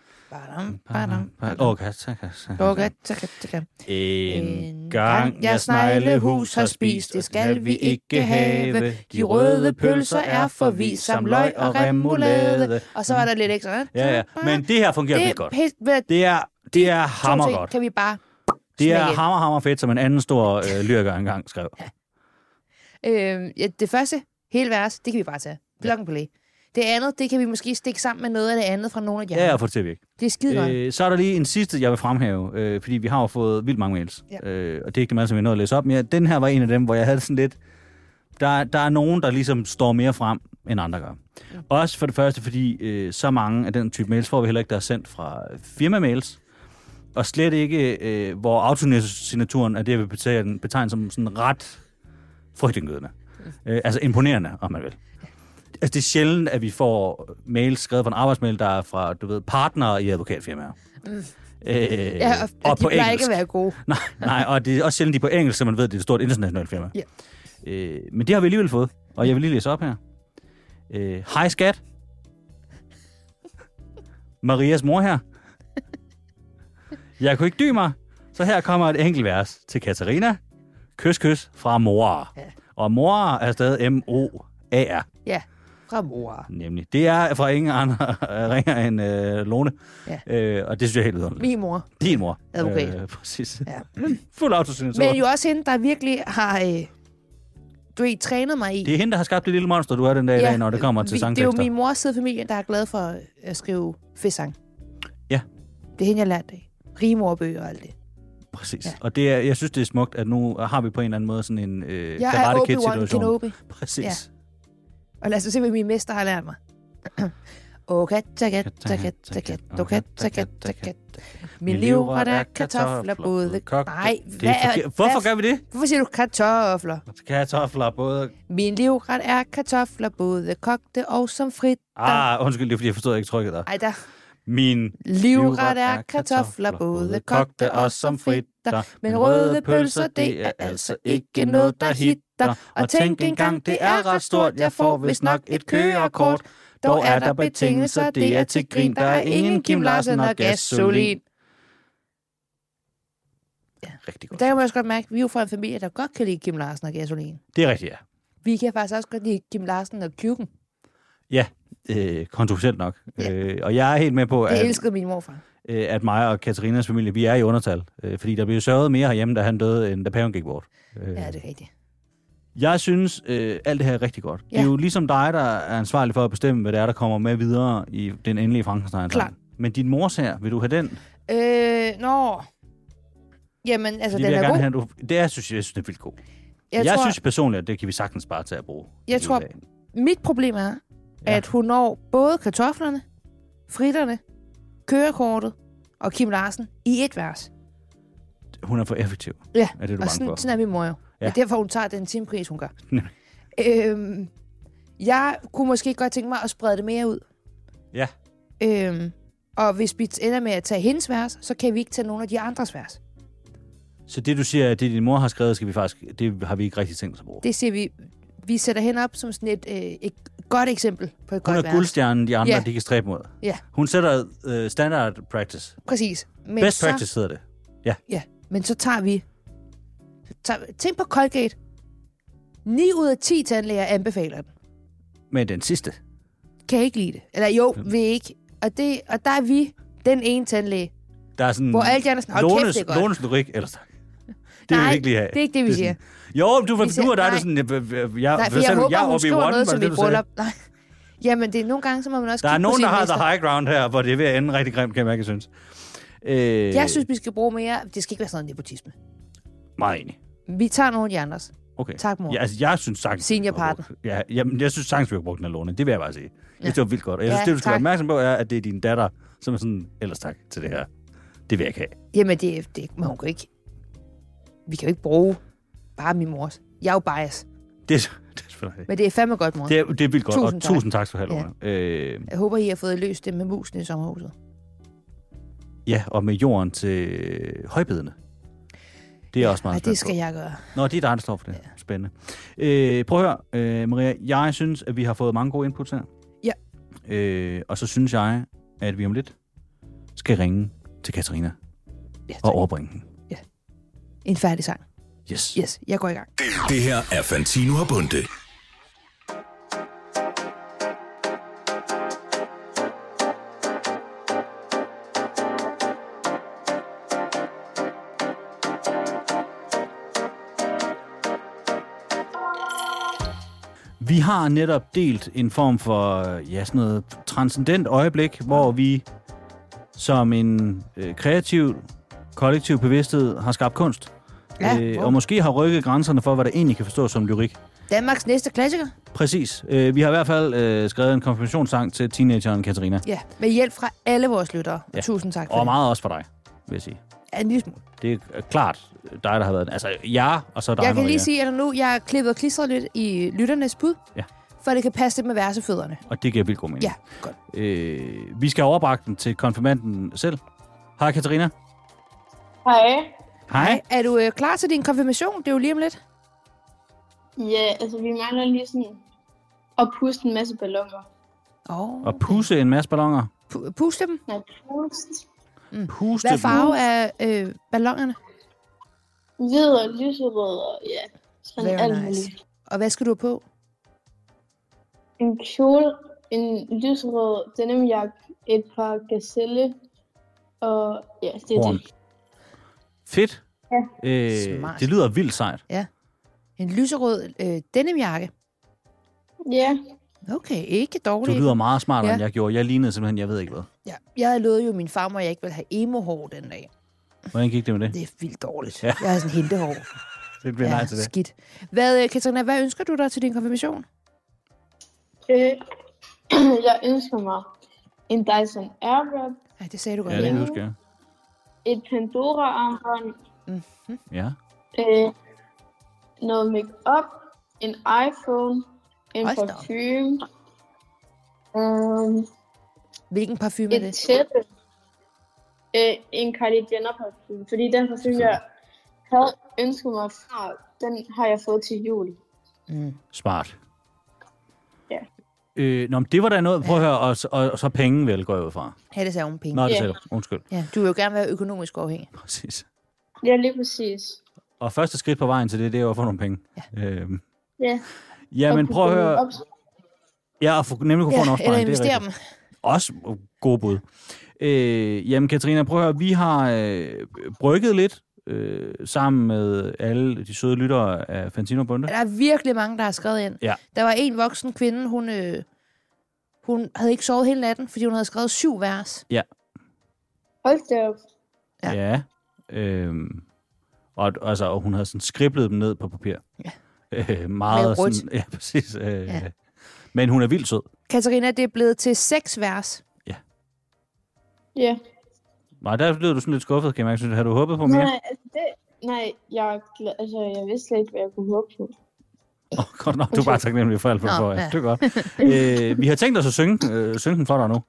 En gang jeg sneglehus har spist, det skal vi ikke have. De røde pølser er forvist, som løg og remoulade. Og så var der lidt ekstra. Ja. Men det her fungerer vildt godt. Det er hammergodt. Kan vi bare det er hammer fedt, som en anden stor lyriker engang skrev. Det første, hele vers, det kan vi bare tage. Klokken på læge. Det andet, det kan vi måske stikke sammen med noget af det andet fra nogle af jer. Ja, og få det til at virke. Det er skide godt. Så er der lige en sidste, jeg vil fremhæve, fordi vi har jo fået vildt mange mails. Ja. Og det er ikke dem alle, som jeg nåede at læse op. Men den her var en af dem, hvor jeg havde sådan lidt... Der er nogen, der ligesom står mere frem, end andre gør. Ja. Også for det første, fordi så mange af den type mails får vi heller ikke, der er sendt fra firma-mails. Og slet ikke, hvor autosignaturen er det, jeg vil betegne som sådan ret frygtindgydende. Altså imponerende, om man vil. Altså, det er sjældent, at vi får mails skrevet fra en arbejdsmail, der er fra, partnere i advokatfirmaer. Og de plejer ikke at være gode. Nej, og det er også sjældent, de er på engelsk, så man ved, at det er et stort internationalt firma. Ja. Men det har vi alligevel fået, og jeg vil lige læse op her. Hej skat. Marias mor her. Jeg kunne ikke dy mig, så her kommer et enkelt vers til Katarina. Kys, kys fra mor. Ja. Og mor er stadig M-O-A-R. Ja, fra mor. Nemlig. Det er fra ingen andre ringer end Lone. Ja. Og det synes jeg helt videre. Min mor. Din mor. Advokat. Præcis. Ja. Fuld autosignatur. Men jo også hende, der virkelig har trænet mig i. Det er hende, der har skabt det lille monster, du er den dag i dag, når det kommer til sangtekster. Det er jo min mors side af familien, der er glad for at skrive festsang. Ja. Det er hende, jeg lærte det. Rimeordbøger og alt det. Præcis. Ja. Og det er, jeg synes, det er smukt, at nu har vi på en eller anden måde sådan en Karate Kid-situation. Kenobi. Præcis. Ja. Og lad os se, hvad min mester har lært mig. Min livret er kartofler, både... Nej, hvorfor gør vi det? Hvorfor siger du kartofler? Kartofler, både... Min livret er kartofler, både kogte og som frit. Undskyld, det er fordi, jeg forstod ikke trykket der. Ej, der... Min livret er kartofler, både kogte og som fritter. Men røde pølser, det er altså ikke noget, der hitter. Og tænk engang, det er ret stort, jeg får vist nok et kørekort. Dog er der betingelser, det er til grin, der er ingen Kim Larsen og gasolin. Ja, rigtig godt. Der kan man også godt mærke, at vi er jo fra en familie, der godt kan lide Kim Larsen og gasolin. Det er rigtigt, ja. Vi kan faktisk også godt lide Kim Larsen og Kjuken. Ja, kontroversielt nok. Ja. Og jeg er helt med på, det elskede min morfar. At mig og Katarinas familie, vi er i undertal. Fordi der blev sørget mere herhjemme, da han døde, end da paven gik bort. Ja, det er rigtigt. Jeg synes, alt det her er rigtig godt. Ja. Det er jo ligesom dig, der er ansvarlig for at bestemme, hvad det er, der kommer med videre i den endelige Frankenstein. Klart. Men din mors her, vil du have den? Jamen, altså, det den er god. have, jeg synes, det er vildt god. Jeg synes personligt, at det kan vi sagtens bare tage at bruge. Jeg tror, mit problem er, at hun når både kartoflerne, fritterne, kørekortet og Kim Larsen i et vers. Hun er for effektiv. Ja, er det, du og sådan er min mor jo. Ja. Det er derfor, hun tager den timepris, hun gør. Jeg kunne måske godt tænke mig at sprede det mere ud. Ja. Og hvis vi ender med at tage hendes vers, så kan vi ikke tage nogle af de andres vers. Så det, du siger, at det din mor har skrevet, det har vi ikke rigtig tænkt os at bruge? Det siger vi. Vi sætter hende op som sådan et godt eksempel på et godt vers. Hun er guldstjernen, de andre, de kan stræbe mod. Ja. Hun sætter standard practice. Præcis. Men best practice hedder det. Ja. Ja, men så tager vi... Tænk på Colgate. 9 ud af 10 tandlæger anbefaler den. Men den sidste? Kan ikke lide det. Eller jo, vil ikke. Og der er vi den ene tandlæge. Der er sådan... Hvor alle de andre sådan, kæft, det er godt. Lånes lyrik, ellers tak. Det vil vi ikke lige have. det er ikke det, vi siger. Jo, du og dig er sådan... Jeg håber, hun skriver noget som et bryllup. Nej. Jamen, det er nogle gange, så må man også der er nogen, der har the high ground her, hvor det er ved at ende rigtig grimt, kan jeg ikke synes. Jeg synes, vi skal bruge mere... Det skal ikke være sådan noget nepotisme. Meget enig. Vi tager nogle af de andres. Okay. Tak, mor. Ja, altså, jeg synes sagtens... Seniorpartner. Ja, jeg synes sagtens, vi har brugt den her låne. Det vil jeg bare sige. Det var vildt godt. Og jeg synes, det, du skal være opmærksom på, er, at det er din datter, som er sådan... Ellers tak til det her. Det vil jeg ikke have. Jamen, det må hun jo ikke... Vi kan jo ikke bruge bare min mors. Jeg er jo bias. Det er selvfølgelig. Men det er fandme godt, mor. Det er vildt godt. Tusind tak for halvåret. Ja. Jeg håber, I har fået løst det med musen i sommerhuset. Ja, og med jorden til højbedene. Det er også meget spændende. Det skal jeg gøre. Nå, det er dig, der står for det. Ja. Spændende. Prøv at høre, Maria. Jeg synes, at vi har fået mange gode inputs her. Ja. Og så synes jeg, at vi om lidt skal ringe til Katarina og overbringe den. Ja. En færdig sang. Yes, jeg går i gang. Det her er Fantino og Bunde. Vi har netop delt en form for sådan noget transcendent øjeblik, hvor vi som en kreativ, kollektiv bevidsthed har skabt kunst. Og måske har rykket grænserne for, hvad der egentlig kan forstås som lyrik. Danmarks næste klassiker. Præcis. Vi har i hvert fald skrevet en konfirmationssang til teenageren Katarina. Ja, med hjælp fra alle vores lyttere. Ja. Tusind tak for det. Og meget også for dig, vil jeg sige. Ja, en lille smule. Det er klart dig, der har været... Altså, og så dig. Jeg kan lige sige, at nu jeg har klippet og klistret lidt i lytternes bud, for det kan passe det med versefødderne. Og det giver vildt god mening. Ja, godt. Vi skal overbrække den til konfirmanden selv. Hej, Katarina. Hej. Er du klar til din konfirmation? Det er jo lige om lidt. Ja, altså vi mangler lige sådan at puste en masse balloner. Og pusse en masse balloner? Puste dem? Nej, puste. Puste. Hvad farve er ballonerne? Hvid og lyserød og sådan alt muligt. Og hvad skal du have på? En kjole, en lyserød denimjakke, et par gazelle og det er det. Fedt. Ja. Det lyder vildt sejt. Ja. En lyserød denimjakke. Ja. Okay, ikke dårligt. Du lyder meget smartere, end jeg gjorde. Jeg lignede simpelthen, jeg ved ikke hvad. Ja, jeg havde lovet jo min farmor, at jeg ikke ville have emo-hår den dag. Hvordan gik det med det? Det er vildt dårligt. Ja. Jeg har sådan hentehår. Det bliver nej til det. Skidt. Katarina, hvad ønsker du dig til din konfirmation? Jeg ønsker mig en Dyson Airwrap. Ja, det sagde du godt. Ja, det husker jeg. Et Pandora-armbånd. Mm-hmm. Ja. Noget make-up. En iPhone. En parfume. Hvilken parfume er det? Et tæppe. En Kylie Jenner parfume. Fordi den parfume, jeg havde ønsket mig fra, den har jeg fået til jul. Smart. Ja. Men det var da noget, prøv at høre, og så penge vel går jeg ud fra. Ja, det sagde hun penge. Nå, det sagde du. Undskyld. Ja, du vil jo gerne være økonomisk afhængig. Præcis. Ja, lige præcis. Og første skridt på vejen til det er jo at få nogle penge. Ja. Ja. Jamen, prøv at høre. Ja, og nemlig kunne få en opsparing. Eller investere dem. Også gode bud. Jamen, Katarina, prøv at høre. Vi har brygget lidt sammen med alle de søde lyttere af Fantino Bunde. Der er virkelig mange, der har skrevet ind. Ja. Der var en voksen kvinde, hun havde ikke sovet hele natten, fordi hun havde skrevet 7 vers. Ja. Hold da op. Ja. Og hun havde sådan skriblet dem ned på papir. Ja. Meget rødt. sådan, ja, præcis. Men hun er vildt sød. Katarina, det er blevet til 6 vers. Ja. Ja. Nej, der blev du sådan lidt skuffet, kan jeg mærke. Har du håbet på mere? Jeg vidste slet ikke, hvad jeg kunne håbe på. Godt nok, du er bare taknemmelig for alt, hvad du får. Ja. Det er godt. Vi har tænkt os at synge den for dig nu.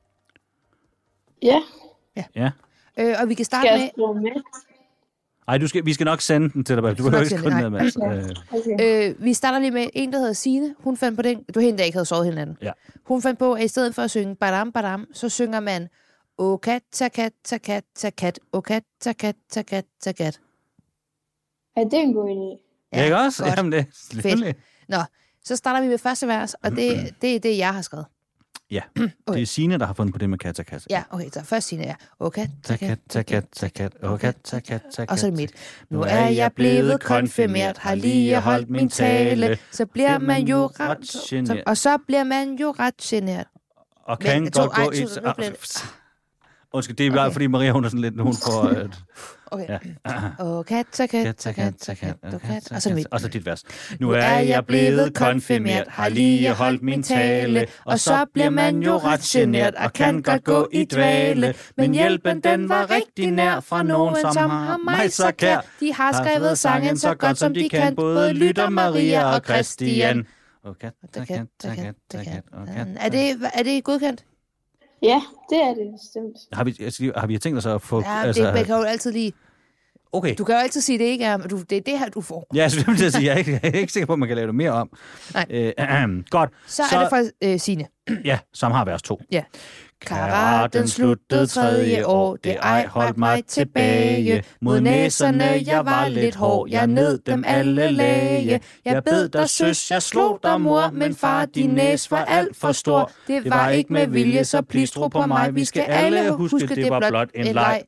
Ja. Og vi kan starte Skal med... jeg skrive med? Ej, vi skal nok sende den til dig. Du behøver ikke skrive den ned, Mads. Okay. Vi starter lige med en, der hedder Signe. Hun fandt på den... Du hende, der ikke havde sovet hele natten. Ja. Hun fandt på, at i stedet for at synge badam, badam, så synger man O kat, ta kat, ta kat, ta kat, o kat, ta kat, ta kat, ta kat. Ja, det er en god idé. Ja, ikke også? godt. Jamen, det er Fedt. Nå, så starter vi med første vers, og det er det, jeg har skrevet. Ja, det er Signe, der har fundet på det med kat. Ja, okay, så først Signe, ja. O kat, ta kat, Ta kat. O kat, ta kat. og så er det midt. Nu er jeg blevet konfirmeret, har lige holdt min tale, så bliver man jo ret genert. og så bliver man jo ret genert. Og kan godt gå i... Undskyld, det er bare, fordi Maria, hun er sådan lidt, hun får... Okay. O kat, ta kat, ta kat, ta kat, o kat, og så midt. Og så dit vers. Nu er jeg blevet konfirmeret, har lige holdt min tale, og så bliver man jo ret genert, og kan godt gå i dvale. Men hjælpen, den var rigtig nær fra nogen, som har mig så kær. De har skrevet sangen så godt, som de kan, både Lytter, Maria og Christian. O kat, ta kat, ta kat, ta kat, o kat. Er det godkendt? Ja, det er det bestemt. Har vi tænkt os at få... Ja, det kan jo altid lige... Okay. Du kan jo altid sige, det ikke er, men det er det her, du får. Ja, jeg synes, det sige. Jeg er ikke sikker på, at man kan lave det mere om. Nej. Godt. Så er det fra Signe. Ja, som har vers 2. Ja. Karaten sluttede 3. år, det ej holdt mig tilbage. Mod næserne, jeg var lidt hård, jeg ned dem alle lage. Jeg bed dig, søs, jeg slog dig, mor, men far, din næs var alt for stor. Det var ikke med vilje, så please tro på mig. Vi skal alle huske, det var blot en leg.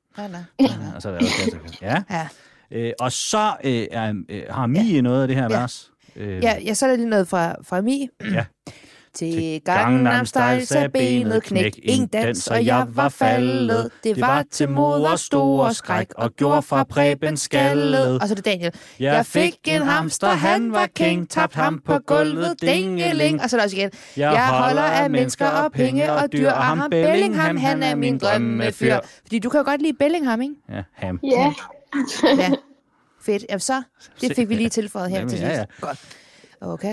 Og så er det ja. Og så har Mie noget af det her vers. Ja, så er der lige noget fra Mie. Ja. Til Gangnam Style sagde benet knæk, ingen dans, og jeg var faldet. Det var til moder store skræk, og gjorde fra Preben skaldet. Og så er det Daniel. Jeg fik en hamster, han var king, tabt ham på gulvet, dingeling. Og så er det også igen. Jeg holder af mennesker og penge og dyr, og ham Bellingham, han er min drømmefyr. Fordi du kan jo godt lide Bellingham, ikke? Ja, ham. Ja. Ja, fedt. Jamen så, det fik vi lige tilføjet her til sidst. Ja. Godt. Okay,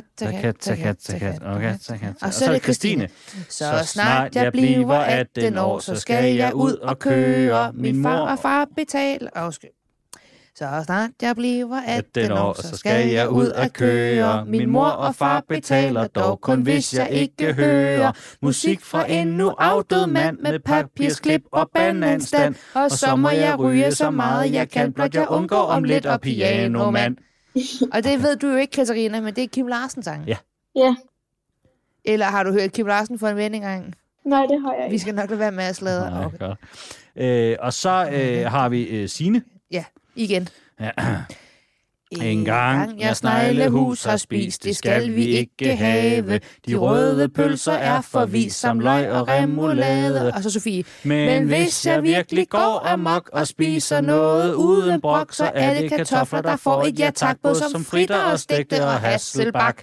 og så er det Christine. Så snart jeg bliver 18 år, så skal jeg ud og køre. Min mor og far betaler... Så snart jeg bliver 18 år, så skal jeg ud og køre. Min mor og far betaler dog kun, hvis jeg ikke hører musik fra en nu afdød mand med papirsklip og bananstand. Og så må jeg ryge så meget jeg kan, blot jeg undgår om lidt og pianomand. Og det ved du jo ikke, Katarina, men det er Kim Larsen-sang. Ja. Ja. Eller har du hørt Kim Larsen for en vending? Nej, det har jeg ikke. Vi skal nok lade være med at sladre. Okay. Og så har vi Signe. Ja, igen. Ja. En gang jeg sneglehus har spist, det skal vi ikke have. De røde pølser er forvist som løg og remoulade. Og så Sofie. Men hvis jeg virkelig går amok og spiser noget uden brok, så er det kartofler, der får et ja tak, både som fritter og stegte og hasselbak.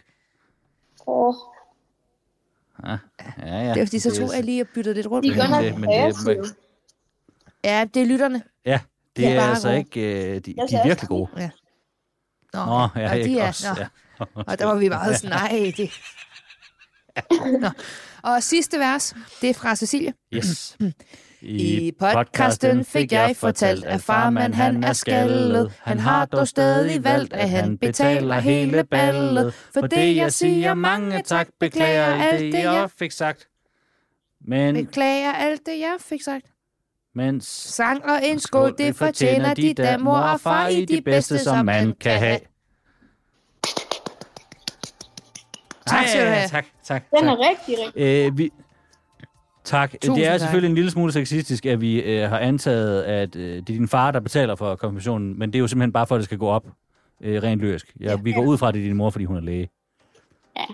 Ja. Det er fordi, så tror jeg lige at bytte lidt rundt. De gør nok Ja, det er lytterne. Ja, det er altså ikke... De er virkelig gode. Ja. Nå, ja, de er også. Ja. Og der var vi meget sådan, nej, det... Nå. Og sidste vers, det er fra Cecilie. Yes. I podcasten fik jeg fortalt, at farmand han er skaldet. Han har dog stadig valgt, at han betaler hele ballet. For det jeg siger mange tak, beklager alt det jeg fik sagt. Beklager alt det jeg fik sagt. Mens sang og en skål, det fortjener de der mor og far i de bedste, som man kan have. Tak skal du have. Tak. Den er rigtig. Tak. Det er selvfølgelig en lille smule sexistisk, at vi har antaget, at det er din far, der betaler for konfirmationen, men det er jo simpelthen bare for, at det skal gå op rent lyrisk. Vi går ud fra, at det er din mor, fordi hun er læge. Ja.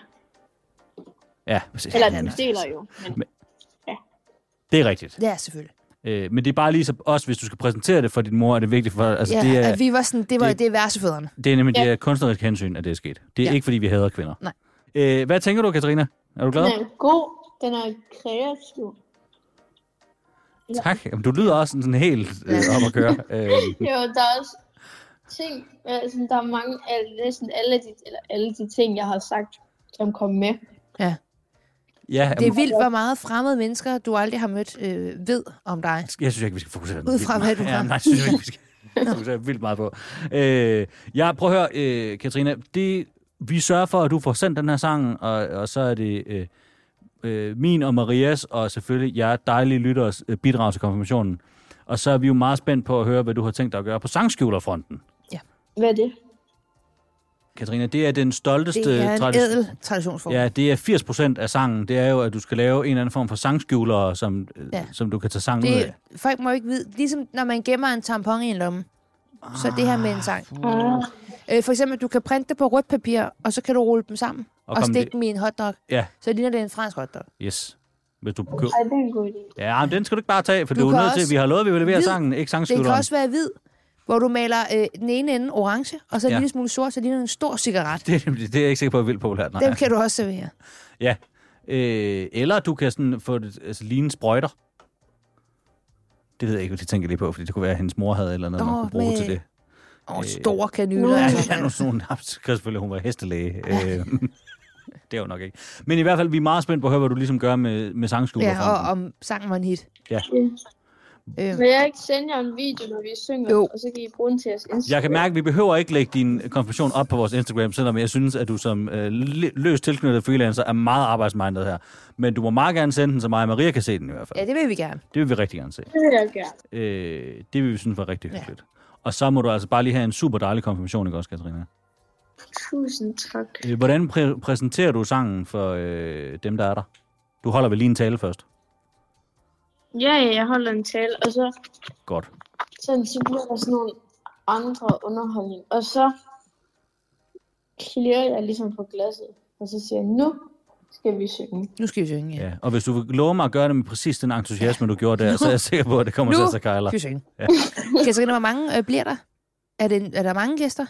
Ja. Eller den deler jo. Men... Ja. Det er rigtigt. Ja, selvfølgelig. Men det er bare lige så også, hvis du skal præsentere det for din mor, er det vigtigt for... Altså, ja, det er, at vi var sådan, det er værsefødderne. Det er nemlig det er kunstnerisk hensyn, at det er sket. Det er ikke, fordi vi hader kvinder. Nej. Hvad tænker du, Katarina? Er du glad? Den er god. Den er kreativ. Ja. Tak. Jamen, du lyder også sådan helt op at køre. Jo, der er også ting, altså, der er mange, næsten alle de ting, jeg har sagt, som kom med. Ja. Ja, det er vildt, hvor meget fremmede mennesker, du aldrig har mødt, ved om dig. Jeg synes ikke, vi skal fokusere ud fra, hvad du har. Nej, jeg synes ikke, vi skal fokusere vildt meget på. Prøv at høre, Katarina. Vi sørger for, at du får sendt den her sang, og så er det min og Marias, og selvfølgelig jer dejlige lytteres bidrag til konfirmationen. Og så er vi jo meget spændt på at høre, hvad du har tænkt dig at gøre på sangskjulerfronten. Ja. Hvad er det? Katarina, det er den stolteste... Det er en ædel traditionsform. Ja, det er 80% af sangen. Det er jo, at du skal lave en eller anden form for sangskjuler, som du kan tage sangen ud af. Folk må ikke vide, ligesom når man gemmer en tampon i en lomme, så er det her med en sang. For eksempel, du kan printe det på rødt papir, og så kan du rulle dem sammen og stikke dem i en hotdog. Ja. Så ligner det en fransk hotdog. Yes. Hvis du det er en god idé. Ja, men den skal du ikke bare tage, for du er nødt til, vi har lovet, vi vil levere sangen, ikke sangskjuleren. Det kan også være hvid, hvor du maler den ene ende orange, og så en lille smule sort, så ligner en stor cigaret. Det er jeg ikke sikker på, at vildt populært. Dem kan du også servere. Ja. Eller du kan sådan få det, lignende sprøjter. Det ved jeg ikke, hvad de tænker lige på, fordi det kunne være, at hendes mor havde eller noget, man kunne bruge til det. Store kanyler. Ja, sådan selvfølgelig, hun var hestelæge. Det er jo nok ikke. Men i hvert fald, vi er meget spændt på at høre, hvad du ligesom gør med sangskjuler. Ja, og om sangen var en hit. Ja. Vil jeg ikke sende jer en video, når vi synger, og så kan I bruge den til jeres Instagram? Jeg kan mærke, at vi behøver ikke lægge din konfirmation op på vores Instagram, selvom jeg synes, at du som løst tilknyttet freelancer er meget arbejdsmindet her. Men du må meget gerne sende den, så mig og Maria kan se den i hvert fald. Ja, det vil vi gerne. Det vil vi rigtig gerne se. Det vil jeg gerne. Det vil vi synes var rigtig hyggeligt. Og så må du altså bare lige have en super dejlig konfirmation, ikke også, Katarina? Tusind tak. Hvordan præsenterer du sangen for dem, der er der? Du holder vel lige en tale først? Ja, jeg holder en tale, og så... Godt. Så bliver der sådan nogle andre underholdning, og så klirrer jeg ligesom på glasset, og så siger jeg, nu skal vi synge. Nu skal vi synge, ja. Og hvis du vil love mig at gøre det med præcis den entusiasme, du gjorde der, så er jeg sikker på, at det kommer til at kejle. Nu skal vi synge. Ja. Katarina, hvor mange bliver der? Er der mange gæster?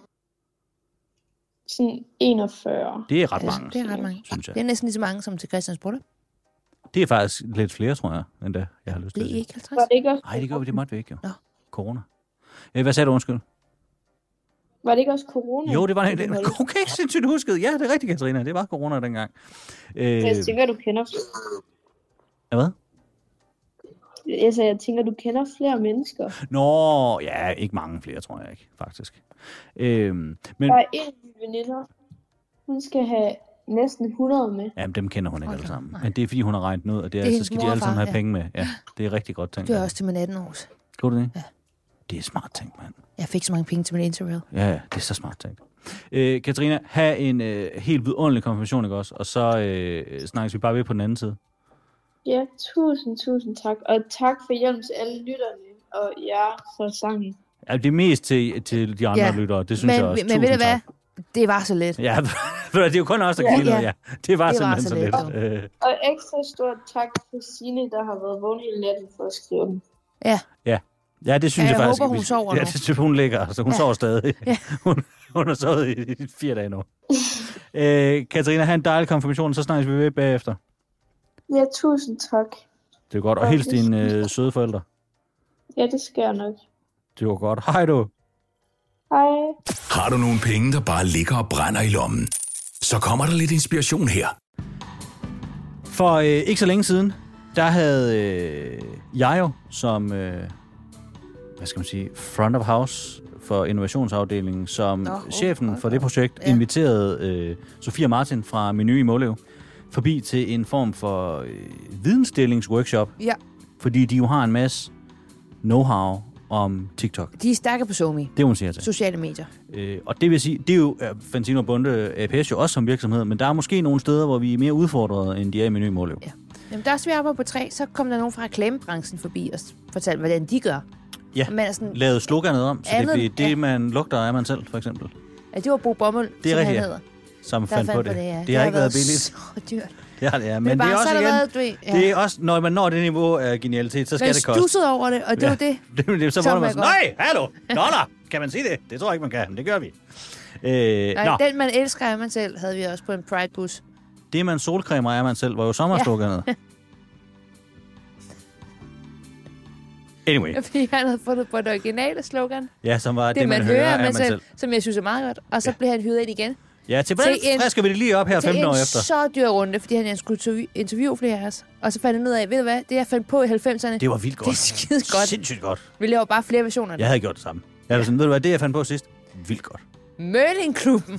Sådan 41. Det er ret mange. Det er ret mange, synes jeg. Det er næsten lige så mange som til Christians bryllup. Det er faktisk lidt flere, tror jeg, end det, jeg har lyst til at sige. Ikke 50? Var det ikke også? Nej, det gør vi, det måtte vi ikke, jo. Nå. Corona. Hvad sagde du, undskyld? Var det ikke også corona? Jo, det var det. Okay, sindssygt husket. Ja, det er rigtigt, Katarina. Det var corona dengang. Jeg tænker, du kender... Hvad? Jeg tænker, du kender flere mennesker. Nå, ja, ikke mange flere, tror jeg ikke, faktisk. Men... Der er en veninder. Hun skal have næsten 100 med. Jamen, dem kender hun ikke alle sammen. Men det er, fordi hun har regnet ud, og det er så skal de alle sammen have penge med. Ja, det er rigtig godt tænkt. Det er også til min 18 års. Gjorde du det? Ja. Det er smart tænkt, mand. Jeg fik så mange penge til min interrail. Ja, det er så smart tænkt. Katarina, have en helt vidunderlig konfirmation, ikke også? Og så snakkes vi bare ved på den anden side. Ja, tusind tak. Og tak for hjælp til alle lytterne, og jer for sangen. Ja, det er mest til de andre lyttere, det synes jeg også. Men ved du hvad? Det var så let. Ja, det er jo kun os, der kan noget, ja. Det var simpelthen så let. Og ekstra stort tak til Signe, der har været vågen hele natten for at skrive den. Ja, det synes jeg faktisk. Jeg håber, hun sover nu. Ja, det synes hun ligger, så hun sover stadig. Ja. Hun har sovet i 4 dage nu. Katarina, have en dejlig konfirmation, så snakkes vi ved bagefter. Ja, tusind tak. Det er godt. Og hils dine søde forældre. Ja, det skal jeg nok. Det var godt. Hej du. Hej. Har du nogle penge, der bare ligger og brænder i lommen? Så kommer der lidt inspiration her. For ikke så længe siden, der havde jeg jo som, hvad skal man sige, front of house for innovationsafdelingen, som chefen for det projekt inviterede Sofia Martin fra Menu i Måløv forbi til en form for vidensdelingsworkshop. Ja. Fordi de jo har en masse know-how om TikTok. De er stærke på SoMe. Det hun siger til. Sociale medier. Og det vil sige, det er jo Fantino Bunde APS jo også som virksomhed, men der er måske nogle steder, hvor vi er mere udfordrede, end de er i Meny Måløv. Ja. Jamen, der også vi arbejder på 3, så kom der nogen fra reklamebranchen forbi og fortalte, hvordan de gør. Ja, lavet sloganet om, så det bliver det, man lugter af man selv, for eksempel. Ja, det var Bo Bommel, det er som han hedder. Som fandt på det. Det har ikke været billigt. Så dyrt. Ja, men det er også igen, det er også, når man når det niveau af genialitet, så skal det koste. Man stusset over det, og det var det. Så må man sige, nej, hallo, kan man sige det? Det tror jeg ikke, man kan, men det gør vi. Den man elsker er man selv, havde vi også på en Pride-bus. Det man solcremer er man selv, var jo sommersloganet. Ja. Anyway. Fordi han havde fundet på det originale slogan. Ja, som var det man hører af man selv. Som jeg synes er meget godt. Og så blev han hyret ind igen. Ja, til hvordan frisker vi det lige op her 15 år efter? Så dyr runde, fordi han skulle interviewe flere af os. Og så fandt han ud af, ved du hvad, det jeg fandt på i 90'erne. Det var vildt godt. Det er skide godt. Sindssygt godt. Vi laver bare flere versioner. Jeg havde gjort det samme. Jeg var sådan, ved du hvad, det jeg fandt på sidst, vildt godt. Møllingklubben.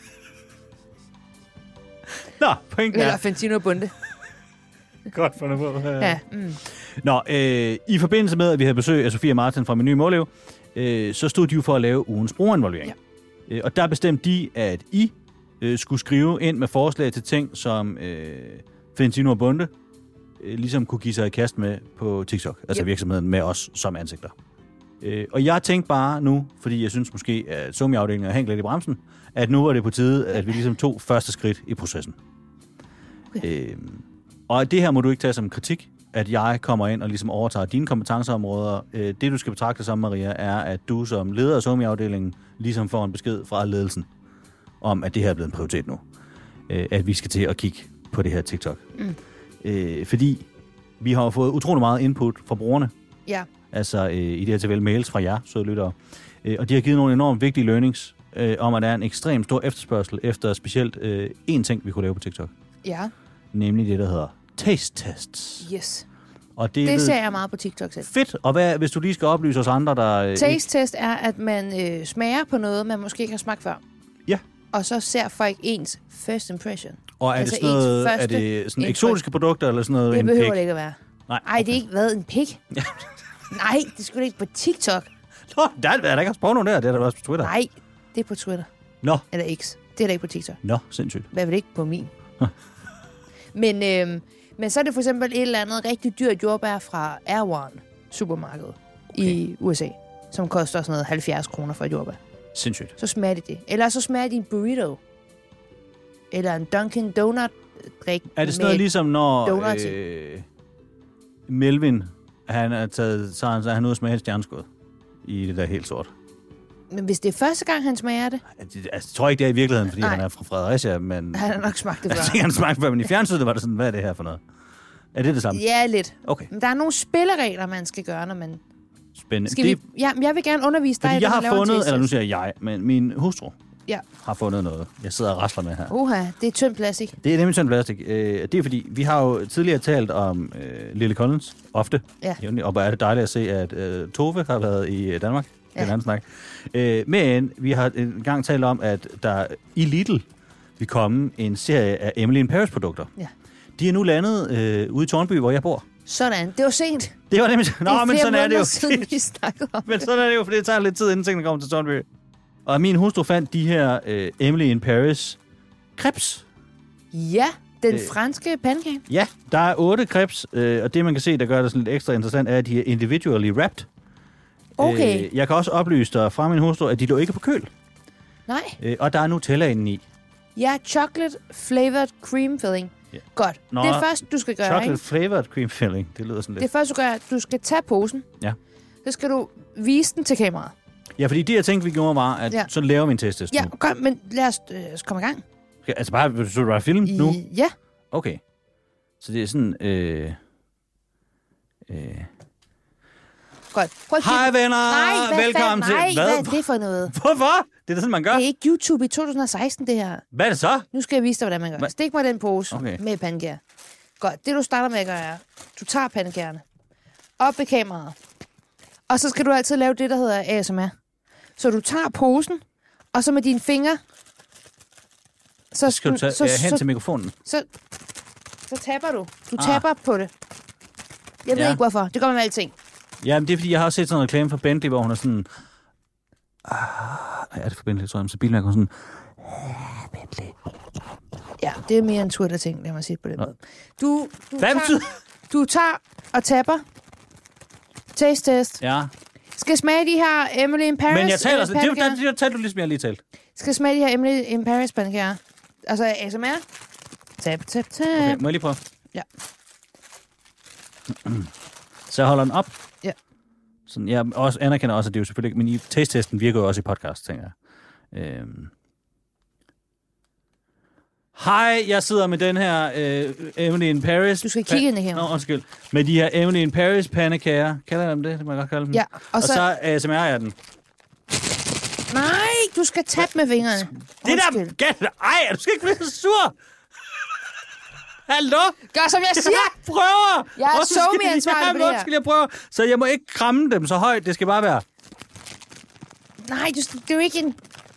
Nå, pointen er. Eller Fantino Bunde. Godt fundet på. Ja. Nå, i forbindelse med, at vi havde besøg af Sofie og Martin fra Meny Måløv, så stod de jo for at lave ugens brugerinvolvering. Ja. Og der bestemte de, at I skulle skrive ind med forslag til ting, som Fantino og Bunde ligesom kunne give sig i kast med på TikTok. Altså virksomheden med os som ansigter. Og jeg tænkte bare nu, fordi jeg synes måske, at SoMe-afdelingen er hængt lidt i bremsen, at nu var det på tide, at vi ligesom tog første skridt i processen. Okay. Og det her må du ikke tage som kritik, at jeg kommer ind og ligesom overtager dine kompetenceområder. Det, du skal betragte som, Maria, er, at du som leder af SoMe-afdelingen ligesom får en besked fra ledelsen om, at det her er blevet en prioritet nu. At vi skal til at kigge på det her TikTok. Fordi vi har fået utrolig meget input fra brugerne. Ja. Altså i det her tilfælde mails fra jer, søde lyttere. Og de har givet nogle enormt vigtige learnings om, at der er en ekstremt stor efterspørgsel efter specielt én ting, vi kunne lave på TikTok. Ja. Nemlig det, der hedder taste tests. Yes. Og det ser jeg meget på TikTok selv. Fedt. Og hvad, hvis du lige skal oplyse os andre, der... Taste test er, at man smager på noget, man måske ikke har smagt før. Ja. Og så ser folk ens first impression. Og er altså det sådan noget, er det sådan eksotiske produkter, eller sådan noget? Det behøver det ikke at være. Nej, okay. Det er ikke været en pik. Nej, det skulle ikke på TikTok. Nå, der er der ikke også porno der. Det er der også på Twitter. Nej, det er på Twitter. Nå. Eller X. Det er der ikke på TikTok. Nå, sindssygt. Hvad vil det ikke på min? Men så er det for eksempel et eller andet rigtig dyrt jordbær fra Erewhon supermarkedet i USA, som koster sådan noget 70 kroner for et jordbær. Sindssygt. Så smager de det. Eller så smager de en burrito. Eller en Dunkin' Donut-drik. Er det sådan noget ligesom, når Melvin, han er taget, så er han ude at smage et stjerneskud i det der helt sort? Men hvis det er første gang, han smager det? Altså, jeg tror ikke, det er i virkeligheden, fordi han er fra Fredericia, men... Han har nok smagt det før. Jeg tænker, han smagte før, men i fjernsynet var det sådan, hvad er det her for noget? Er det samme? Ja, lidt. Okay. Men der er nogle spilleregler, man skal gøre, når man... Spændende. Jeg vil gerne undervise dig, jeg har fundet, eller nu siger jeg, men min hustru har fundet noget, jeg sidder og rasler med her. Det er tynd plastik. Det er nemlig tynd plastik. Det er fordi, vi har jo tidligere talt om Lille Collins, ofte. Ja. Og hvor er det dejligt at se, at Tove har været i Danmark. Det er en anden snak. Men vi har en gang talt om, at der i Lidl vil komme en serie af Emily in Paris-produkter. Ja. De er nu landet ude i Tårnby, hvor jeg bor. Sådan. Det var sent. Det var nemlig... Nå, men sådan er det jo. Siden, vi om men sådan er det jo, for det tager lidt tid, inden tingene kommer til Tårnby. Og min hustru fandt de her Emily in Paris crepes. Ja, den franske pandekage. Ja, der er 8 crepes, og det man kan se, der gør det sådan lidt ekstra interessant, er, at de er individually wrapped. Okay. Jeg kan også oplyse dig fra min hustru, at de lå ikke på køl. Nej. Og der er Nutella indeni. Ja, chocolate flavored cream filling. Ja. Godt. Nå, det første, du skal gøre, chocolate flavored cream filling, det lyder sådan lidt. Det første, du gør, at du skal tage posen. Ja. Så skal du vise den til kameraet. Ja, fordi det, jeg tænkte, vi gjorde, var, at så laver vi en test. Ja, godt, men lad os komme i gang. Okay, altså bare, vil du bare filme nu? Ja. Okay. Så det er sådan... Godt. Hej venner! Nej, velkommen til... Hvad er det for noget? Hvorfor? Det er da sådan, man gør. Det er ikke YouTube i 2016, det her. Hvad er det så? Nu skal jeg vise dig, hvordan man gør. Stik mig den pose med pandekager. Godt. Det, du starter med at gøre, er, du tager pandekagerne op i kameraet. Og så skal du altid lave det, der hedder ASMR. Så du tager posen, og så med dine fingre... Så skal du tage hen til mikrofonen. Så tapper du. Du tapper på det. Jeg ved ikke, hvorfor. Det gør man med alting. Ja, men det er fordi, jeg har også set sådan en reklame for Bentley, hvor hun er sådan... er det for Bentley, tror jeg? Så bilmærker hun sådan... Bentley. Ja, det er mere en Twitter-ting, lad mig sige på den måde. Du tager og tapper. Taste test. Ja. Skal smage de her Emily in Paris. Men jeg taler sådan... Det taler du ligesom, jeg lige talt. Skal smage de her Emily in Paris pandekager. Altså ASMR. Tap. Okay, må jeg lige prøve? Ja. Så jeg holder den op. Ja. Sådan, jeg også anerkender også, at det er jo selvfølgelig... Men taste-testen virker jo også i podcast, tænker jeg. Hej, jeg sidder med den her Emily in Paris... Du skal kigge ind i her. Nå, undskyld. Med de her Emily in Paris pandekager. Kalder jeg dem det? Det må jeg godt kalde dem. Ja. Og så ASMR jeg den. Nej, du skal tabe med fingrene. Det der... Ej, du skal ikke blive så sur! Hallo? Gør som jeg siger! Jeg prøver! Jeg er somi-ansvarlig på det her. Undskyld, jeg prøver. Så jeg må ikke kramme dem så højt. Det skal bare være... Nej, det er jo ikke en...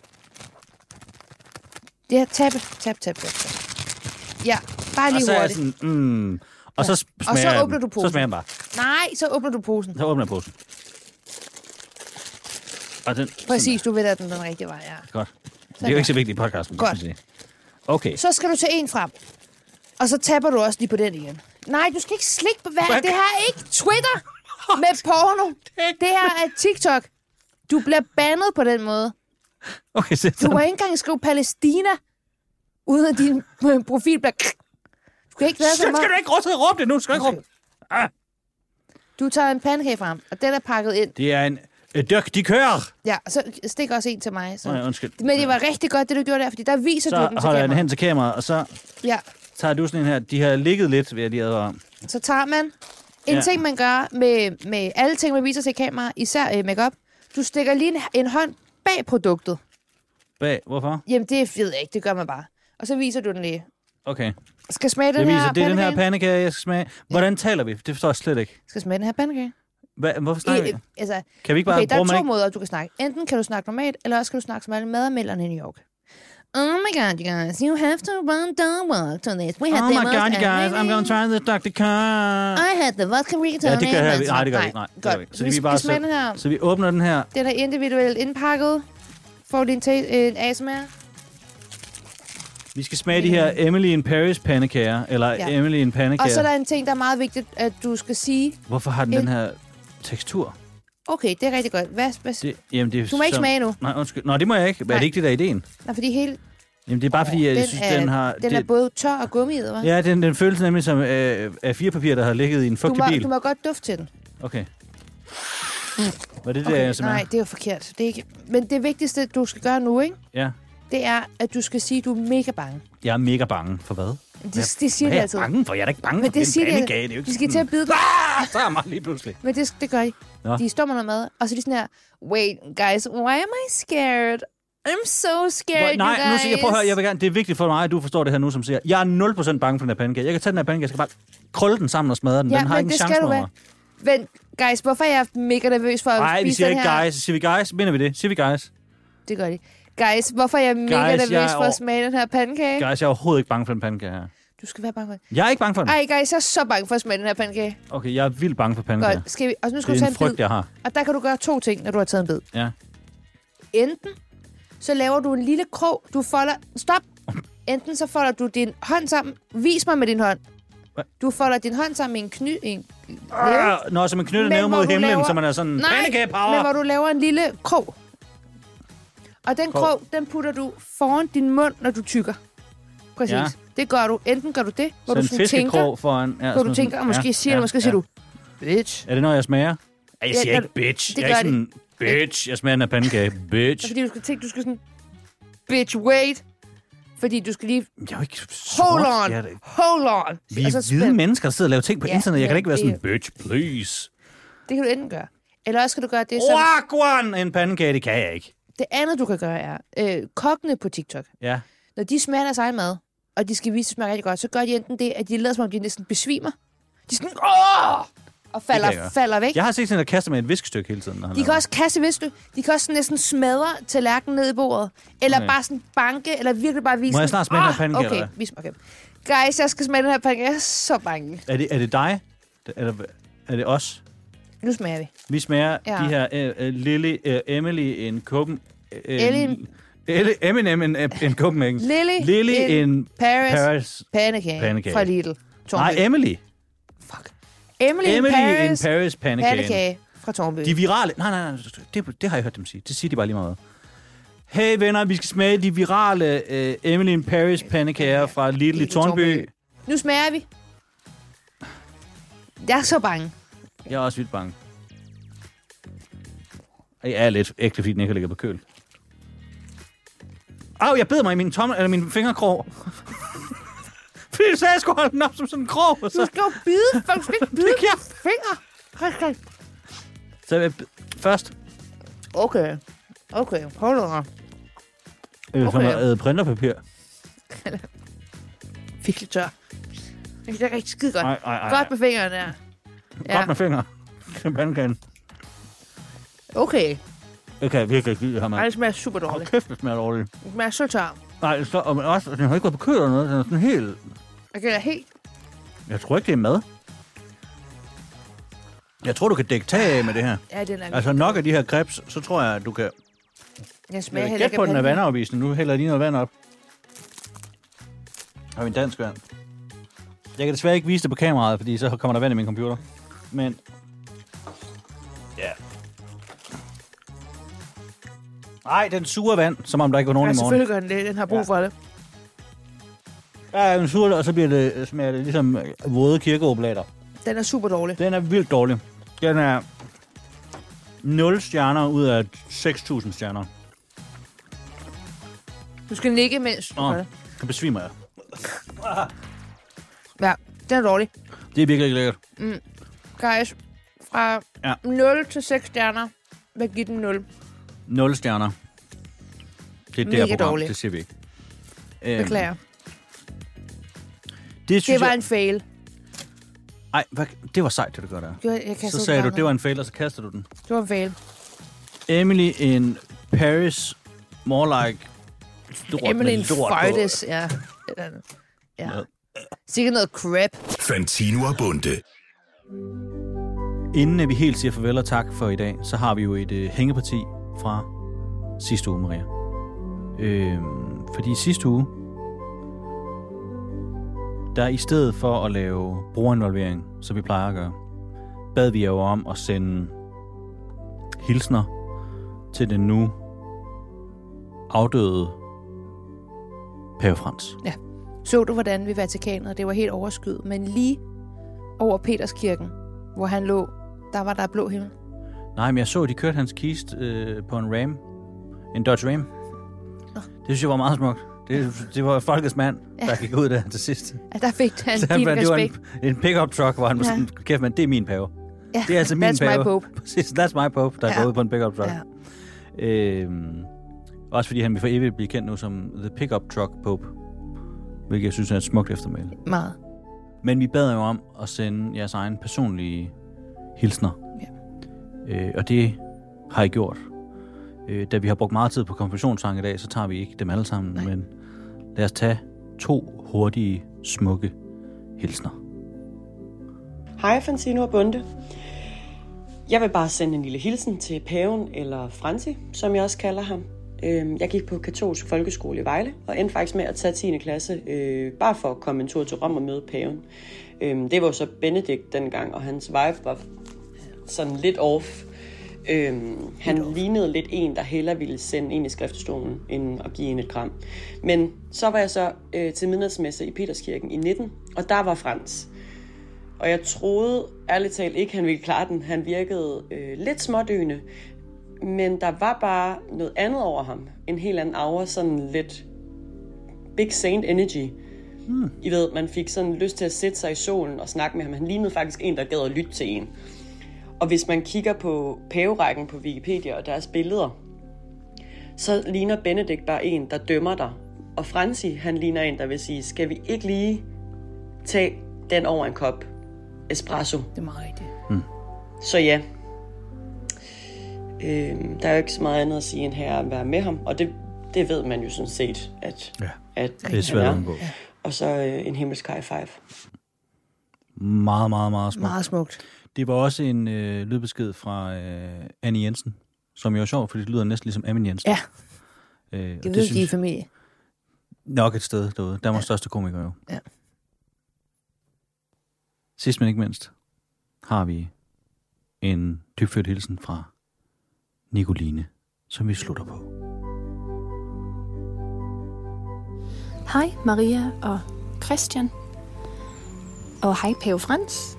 Det er tabe. Ja, bare lige hurtigt. Sådan, og så smager og så åbner du posen. Så smager den bare. Nej, så åbner du posen. Så åbner jeg posen. Og den, præcis, du ved, at den rigtige vej, ja. Godt. Det er jo ikke så vigtigt i podcasten. Godt. Okay. Så skal du tage en frem. Og så tapper du også lige på den igen. Nej, du skal ikke slikke på hver. Det her er ikke Twitter med porno. Det her er TikTok. Du bliver bandet på den måde. Okay, du må ikke engang skrive Palæstina, uden at din profil bliver... Du kan ikke lade sig skal du ikke råbe det nu? Skal du ikke råbe? Du tager en pandekage frem, og den er pakket ind. Det er en dygtig kør. Ja, så stik også en til mig. Så. Nej, undskyld. Men det var rigtig godt, det du gjorde der, fordi der viser så du den til kameraet. Så holder jeg den hen til kameraet, og så tager du sådan en her. De har ligget lidt, ved jeg lige advare. Så tager man en ting, man gør med alle ting, man viser til kamera, især makeup. Du stikker lige en hånd bag produktet. Bag? Hvorfor? Jamen, det ved jeg ikke. Det gør man bare. Og så viser du den lige. Okay. Skal smage den her pandekage? Det er den her pandekage, jeg skal smage. Hvordan taler vi? Det forstår jeg slet ikke. Skal smage den her pandekage? Hvorfor snakker vi? Altså, kan vi ikke bare okay, der er to måder, du kan snakke. Enten kan du snakke normalt, eller også kan du snakke som alle madanmelderne i New York. Oh my god, you guys, you have to run the walk to this. We had oh my god, you guys, I'm gonna try the Dr. Carr. I had the vodka rigatoni. Ja, det gør vi. Nej, det gør vi ikke. Nej, godt. Så vi bare så vi åbner den her. Den er individuelt indpakket. Får din ASMR. Vi skal smage de her Emily in Paris pandekager, eller Emily in pandekager. Og så er der en ting, der er meget vigtigt, at du skal sige... Hvorfor har den her tekstur? Okay, det er rigtig godt. Det du må ikke smage nu. Nej, undskyld. Nå, det må jeg ikke. Er det ikke det, der er ideen? Nej, fordi hele... Jamen, det er bare fordi, jeg synes, den har... Den er både tør og gummiet, hva'? Ja, den føles nemlig som A4-papir, der har ligget i en fugtig bil. Du må godt dufte til den. Okay. Var det okay, det, nej, det er jo forkert. Det er ikke... Men det vigtigste, du skal gøre nu, ikke? Ja. Det er, at du skal sige, at du er mega bange. Jeg er mega bange. For hvad? Det siger de altid. Hvad er jeg bange for? Jeg er da ikke bange for det den pandekage. Det er jo ikke de skal til at bide dig. Så er mig lige pludselig. Men det gør de. Nå. De står med noget mad, og så er de sådan her, wait, guys, why am I scared? I'm so scared, nej, you guys. Nu prøv at høre, jeg vil gerne, det er vigtigt for mig, at du forstår det her nu, som siger, jeg er 0% bange for den her pandekage. Jeg kan tage den her pandekage, jeg skal bare krølle den sammen og smadre den. Den har ingen chance med mig. Men guys, hvorfor er jeg mega nervøs for at spise den her? Nej, vi siger ikke guys. Siger vi guys? Mener vi det? Siger vi guys? Det gør de. Guys, hvorfor er jeg mega nervøs for at smage den her pandekage? Guys, jeg er overhovedet ikke bange for den pandekage her. Du skal være bange for den. Jeg er ikke bange for den. Ej, guys, jeg er så bange for at smage den her pandekage. Okay, jeg er vildt bange for pandekager. Godt, skal vi... Og nu skal det du er en frygt, jeg har. Og der kan du gøre 2 ting, når du har taget en bid. Ja. Enten så laver du en lille krog, du folder... Stop! Enten så folder du din hånd sammen. Vis mig med din hånd. Du folder din hånd sammen med en Nå, så man knytter næve mod himlen, så man er sådan... Pandekage-power! Men hvor du laver en lille krog. Og den krog, den putter du foran din mund, når du tykker. Præcis. Ja. Det gør du. Enten gør du det, hvor så du sådan tænker... foran... Ja, hvor du tænker, og måske siger du, bitch. Er det, når jeg smager? Jeg siger ikke bitch. Jeg er ikke sådan, bitch. Jeg smager den af pandekage. Bitch. Fordi du skal tænke, du skal sådan... Bitch, wait. Fordi du skal lige... Jeg er jo ikke... Hold on. Vi er hvide mennesker, der sidder og laver ting på internet. Jeg kan ikke være sådan, bitch, please. Det kan du enten gøre. Eller også skal du gøre det som... En pandekage, det kan jeg ikke. Det andet, du kan gøre, er kokkene på TikTok. Ja. Når de smager deres egen mad, og de skal vise, at det smager rigtig godt, så gør de enten det, at de lader som om, de næsten besvimer. De er sådan, og falder væk. Jeg har set sådan, der kaster med et viskestykke hele tiden. De kan også kaste viskestykke. De kan også næsten smadre tallerkenen ned i bordet. Eller bare sådan banke, eller virkelig bare vise... Må jeg snart smage den her pandekage? Okay, vis mig. Okay. Guys, jeg skal smage den her pandekage. Jeg er så bange. Er det dig? Er det os? Nu smager vi. Vi smager de her Emily in Copenhagen. Eminem in Copenhagen. Lily in Paris. Pandekage. Fra Lidl. Nej, Emily. Fuck. Emily in Paris pandekage. Fra Tornby. De virale... Nej. Det har jeg hørt dem sige. Det siger de bare lige meget. Hey venner, vi skal smage de virale Emily in Paris pandekager fra Lidl i Tornby. Nu smager vi. Jeg er så bange. Jeg er også vildt bange. Jeg er lidt ægte, fordi den ikke ligger på køl. Jeg bed mig i min fingerkrog. Fordi du sagde, at jeg skulle holde den op som sådan en krog. Så... Du skal jo bide. Du skal ikke bide fingre. Så først. Okay. Hold on. Som at printerpapir. Virkelig tør. Det er rigtig skide godt. Ej. Godt med fingrene der. Godt med fingre. Pandekagen. Okay. Det kan jeg virkelig ikke lide, det her, mand. Det smager super dårligt. Kæft, det smager dårligt. Det smager så tør. Nej, men også, den har ikke været på køl eller noget. Den er sådan helt... Okay, helt... Jeg tror ikke, det er mad. Jeg tror, du kan dække tag af med det her. Ja, det er altså nok af de her crepes, så tror jeg, at du kan... Jeg smager heller ikke på, den er vandafvisende. Nu hælder jeg lige noget vand op. Har vi en dansk vand? Jeg kan desværre ikke vise det på kameraet, fordi så kommer der vand i min computer. Men... Ja. Nej, den suger vand, som om der ikke var nogen i morgen. Selvfølgelig gør den det. Den har brug for det. Ja, den suger det, og så smager det ligesom våde kirkeoblater. Den er super dårlig. Den er vildt dårlig. Den er 0 stjerner ud af 6.000 stjerner. Du skal nikke, mens du gør det. Så besvimer jeg. Ja, den er dårlig. Det er virkelig ikke lækkert. Guys, fra 0 til 6 stjerner, hvad giver den 0? 0 stjerner. Det er der program, det siger vi ikke. Beklager. Det var en fail. Ej, det var sejt, det du gør der. Så sagde du, det var en fail, og så kastede du den. Det var en fail. Emily in Paris, more like... Emily in Paris, ja. Sikkert noget crap. Fantino og Bunde. Inden vi helt siger farvel og tak for i dag, så har vi jo et hængeparti fra sidste uge, Maria. Fordi sidste uge, der i stedet for at lave brugerinvolvering, som vi plejer at gøre, bad vi jo om at sende hilsner til den nu afdøde Pave Frans. Ja. Så du, hvordan vi Vatikanet? Det var helt overskyet, men lige over Peterskirken, hvor han lå, der var der blå himmel. Nej, men jeg så, de kørte hans kiste på en Ram. En Dodge Ram. Det synes jeg var meget smukt. Det var folkets mand, der gik ud der til sidst. Ja, der fik han din respekt. Det var en pick-up truck, hvor han var sådan, kæft mand, det er min pave. Ja, det er altså min pave. My Pope. Præcis, that's my Pope, der går ud på en pick-up truck. Ja. Også fordi han vil for evigt blive kendt nu som The Pick-up Truck Pope. Hvilket jeg synes er et smukt eftermæle. Meget. Men vi bad jo om at sende jeres egen personlige hilsner. Ja. Og det har I gjort. Da vi har brugt meget tid på konfirmationssang i dag, så tager vi ikke dem alle sammen. Nej. Men lad os tage 2 hurtige, smukke hilsner. Hej Fantino og Bunde. Jeg vil bare sende en lille hilsen til paven, eller Franci, som jeg også kalder ham. Jeg gik på katolsk folkeskole i Vejle, og endte faktisk med at tage 10. klasse, bare for at komme en tur til Rom og møde paven. Det var jo så Benedikt dengang, og hans vibe var sådan lidt off. Han lignede lidt en, der hellere ville sende en i skriftestolen, end at give en et kram. Men så var jeg så til midnatsmesse i Peterskirken i 19, og der var Frans. Og jeg troede ærligt talt ikke, han ville klare den. Han virkede lidt smådøende, men der var bare noget andet over ham. En helt anden aura, sådan lidt big saint energy. I ved, man fik sådan lyst til at sætte sig i solen og snakke med ham. Han lignede faktisk en, der gad at lytte til en. Og hvis man kigger på paverækken på Wikipedia og deres billeder, så ligner Benedikt bare en, der dømmer dig. Og Franci, han ligner en, der vil sige, skal vi ikke lige tage den over en kop espresso? Det er meget rigtigt. Så ja, der er jo ikke så meget andet at sige end her at være med ham. Og det ved man jo sådan set, at det er svært at undgå. Og så en himmelsk high five. Meget, meget, meget smukt. Meget smukt. Det var også en lydbesked fra Annie Jensen, som jo er sjov, fordi det lyder næsten ligesom Amin Jensen. Ja. Det ved de i familie. Nok et sted derude. Danmarks største komiker jo. Ja. Sidst men ikke mindst, har vi en dybfølt hilsen fra Nicoline, som vi slutter på. Hej Maria og Christian. Og hej Pave Frans.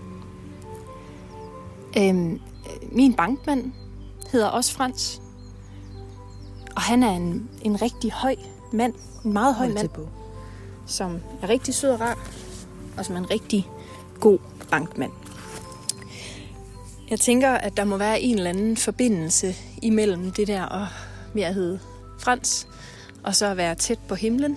Min bankmand hedder også Frans. Og han er en rigtig høj mand. En meget høj mand. Som er rigtig sød og rar. Og som er en rigtig god bankmand. Jeg tænker, at der må være en eller anden forbindelse imellem det der og ved at hedde Frans. Og så at være tæt på himlen.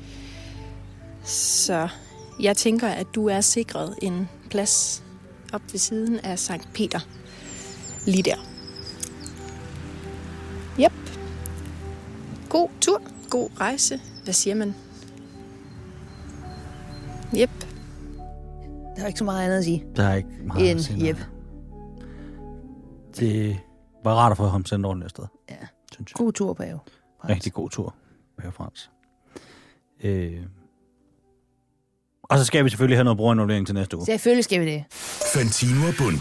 Så jeg tænker, at du er sikret en plads op ved siden af Sankt Peter. Lige der. Yep. God tur. God rejse. Hvad siger man? Yep. Der er ikke så meget andet at sige. Der er ikke meget at sige. Yep. Det var rart at få ham sendt ordentligt afsted. Ja. God tur, Pave. Rigtig god tur, Pave Frans. Og så skal vi selvfølgelig have noget brugerinvolvering til næste uge. Selvfølgelig skal vi det. Fantino og Bunde.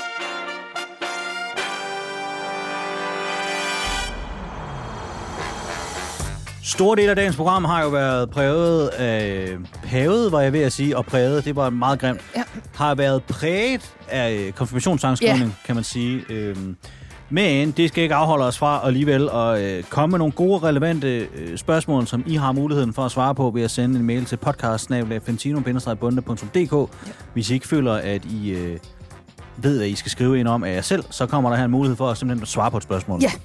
Store del af dagens program har jo været præget af pavet, var jeg ved at sige, og præget, det var meget grimt, har været præget af konfirmationssangsskrivning, kan man sige. Men det skal ikke afholde os fra alligevel at komme med nogle gode, relevante spørgsmål, som I har muligheden for at svare på ved at sende en mail til podcast@fantino-bunde.dk. Hvis I ikke føler, at I ved, at I skal skrive ind om af jer selv, så kommer der her en mulighed for at simpelthen svare på et spørgsmål. Ja.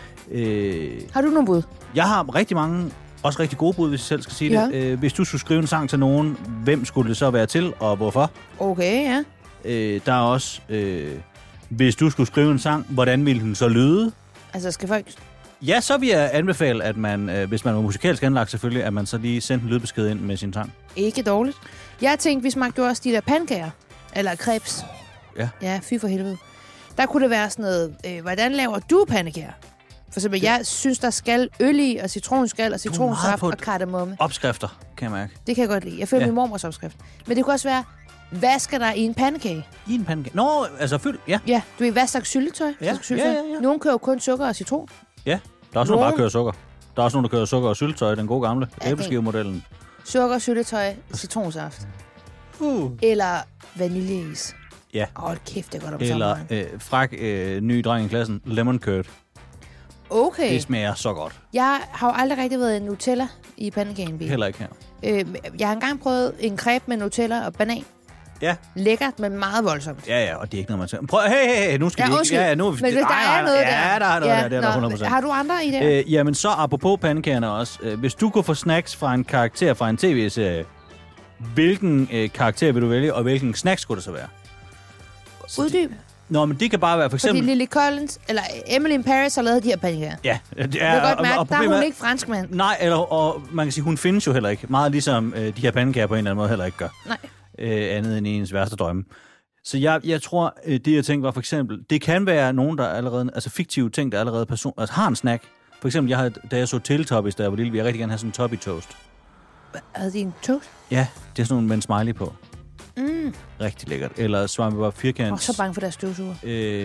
Har du nogle bud? Jeg har rigtig mange, også rigtig gode bud, hvis jeg selv skal sige det. Hvis du skulle skrive en sang til nogen, hvem skulle det så være til, og hvorfor? Okay, ja. Der er også, hvis du skulle skrive en sang, hvordan ville den så lyde? Altså, skal folk... Ja, så vil jeg anbefale, at man, hvis man var musikalsk anlagt selvfølgelig, at man så lige sendte en lydbesked ind med sin sang. Ikke dårligt. Jeg tænkte, vi smagte også de der pandekager. Eller crepes. Ja. Ja, fy for helvede. Der kunne det være sådan noget, hvordan laver du pandekager? For eksempel, jeg synes, der skal øl i, og citronskal, og citronsaft og kardemomme. Opskrifter, kan jeg mærke. Det kan jeg godt lide. Jeg føler min mormors opskrift. Men det kunne også være, hvad skal der i en pandekage? I en pandekage? Nå, altså fyld, ja. Ja, du ved, hvad slags syltetøj? Ja. Nogen kører kun sukker og citron. Ja, der er også nogen, der bare kører sukker. Der er også nogen, der kører sukker og syltetøj, den gode gamle æbleskivemodellen. Sukker, syltetøj, citronsaft. Eller vaniljeis. Ja. Kæft, det er godt om eller fræk ny dreng i klassen, lemon curd. Okay. Det smager så godt. Jeg har jo aldrig rigtig været en Nutella i pandekagen. Heller ikke her. Jeg har engang prøvet en crepe med Nutella og banan. Ja. Lækkert, men meget voldsomt. Ja, og det er ikke noget, man siger. Prøv, hey, nu skal vi ikke... Ja, nu, men hvis der er noget der... Ja, der er noget der, det er der 100%. Har du andre i det? Jamen, så apropos pandekagerne også. Hvis du kunne få snacks fra en karakter fra en tv-serie, hvilken karakter vil du vælge, og hvilken snacks skulle det så være? Uddyb. Nå, men det kan bare være for eksempel... Fordi Lily Collins, eller Emily in Paris har lavet de her pandekager. Ja. Det er godt mærke, der er hun ikke franskmand. Nej, og man kan sige, hun findes jo heller ikke. Meget ligesom de her pandekager på en eller anden måde heller ikke gør. Nej. Andet end ens værste drømme. Så jeg tror, det jeg tænkte var for eksempel, det kan være nogen, der allerede, altså fiktive ting, der allerede har en snack. For eksempel, da jeg så Teletubbies, da jeg var lille, ville jeg rigtig gerne have sådan en Toppy Toast. Havde de en toast? Ja, det er sådan nogle med en smiley på. Rigtig lækkert. Eller Svampebob Firkants... så bange for deres støvsuger.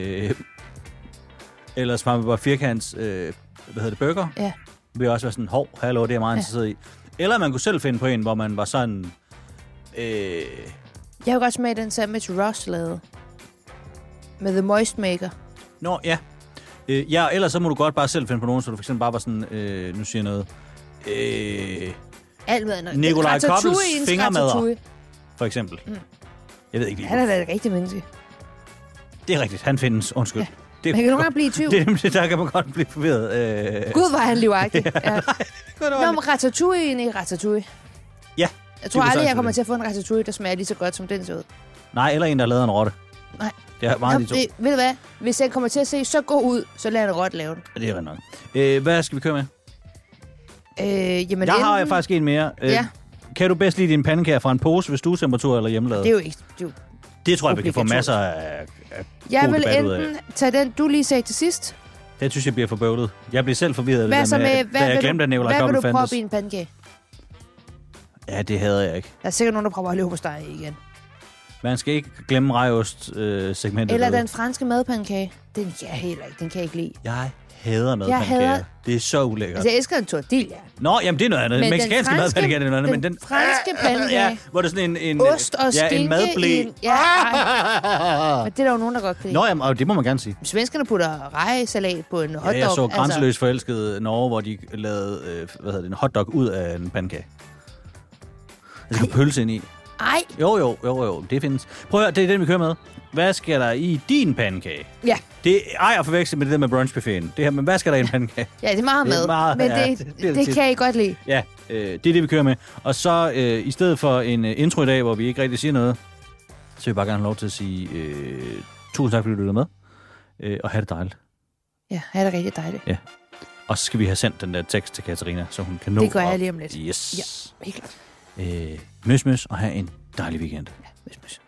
Eller Svampebob Firkants, burger. Ja. Vil også være sådan, hallo, det er meget interesseret i. Eller man kunne selv finde på en, hvor man var sådan... Jeg har godt smaget den sandwich Ross lavede. Med The Moist Maker. Nå, ja. Ja, ellers så må du godt bare selv finde på nogen, så du for eksempel bare var sådan, nu siger jeg noget... Nikolaj Koppels fingermadder, for eksempel. Jeg ved ikke lige. Han er da et rigtigt menneske. Det er rigtigt, han findes. Undskyld. Ja. Man kan nogle gange blive i tvivl. Der kan man godt blive forvirret. Gud, var han livagtig. Ja. Nå, men ratatouille ikke ratatouille. Ja. Jeg tror aldrig, jeg kommer til at få en ratatouille, der smager lige så godt, som den ser ud. Nej, eller en, der har lavet en rotte. Nej. Det er meget de to. Ved du hvad? Hvis den kommer til at se så god ud, så lader en rotte lave den. Det er rent nok. Hvad skal vi køre med? Jamen, har jeg faktisk en mere. Ja. Kan du bedst lide din pandekager fra en pose ved stuetemperatur eller hjemmelavet? Det er jo ikke... Det tror jeg, vi kan få masser af jeg vil enten tage den, du lige sagde til sidst. Det synes jeg bliver for bøvlet. Jeg bliver selv forvirret. Hvad vil du proppe i en pandekage? Ja, det hader jeg ikke. Der er sikkert nogen, der prøver at løbe på steg igen. Man skal ikke glemme rejost-segmentet. Eller den franske madpandekage. Den kan jeg heller ikke. Den kan jeg ikke lide. Jeg hader madpandekager. Det er så ulækkert. Altså, jeg elsker en tortilla. Nå, jamen det er noget andet. Den mexikanske madpandekage er noget andet. Men den franske pandekage. Ja, hvor det er sådan en ost og skinke. Ja, en madblæ. Men det er der jo nogen, der godt kan lide. Nå, jamen, det må man gerne sige. Svenskerne putter rejesalat på en hotdog. Ja, jeg så grænseløst forelsket Norge, hvor de lavede en hotdog ud af en pandekage. Der skal pølse ind i. Ej. Jo, det findes. Prøv at høre, det er den, vi kører med. Hvad skal der i din pandekage? Ja. Det er at forveksle med det der med brunchbuffeten. Det her, men hvad skal der i en pandekage? Ja, det er meget mad, men det kan jeg godt lide. Ja, det er det, vi kører med. Og så i stedet for en intro i dag, hvor vi ikke rigtig siger noget, så vil jeg bare gerne have lov til at sige tusind tak, fordi du lyttede med. Og have det dejligt. Ja, have det rigtig dejligt. Ja. Og så skal vi have sendt den der tekst til Katarina, så hun kan nå. Det gør jeg lige om lidt. Yes. Ja, helt klart. Møs, og have en dejlig weekend. Ja, møs.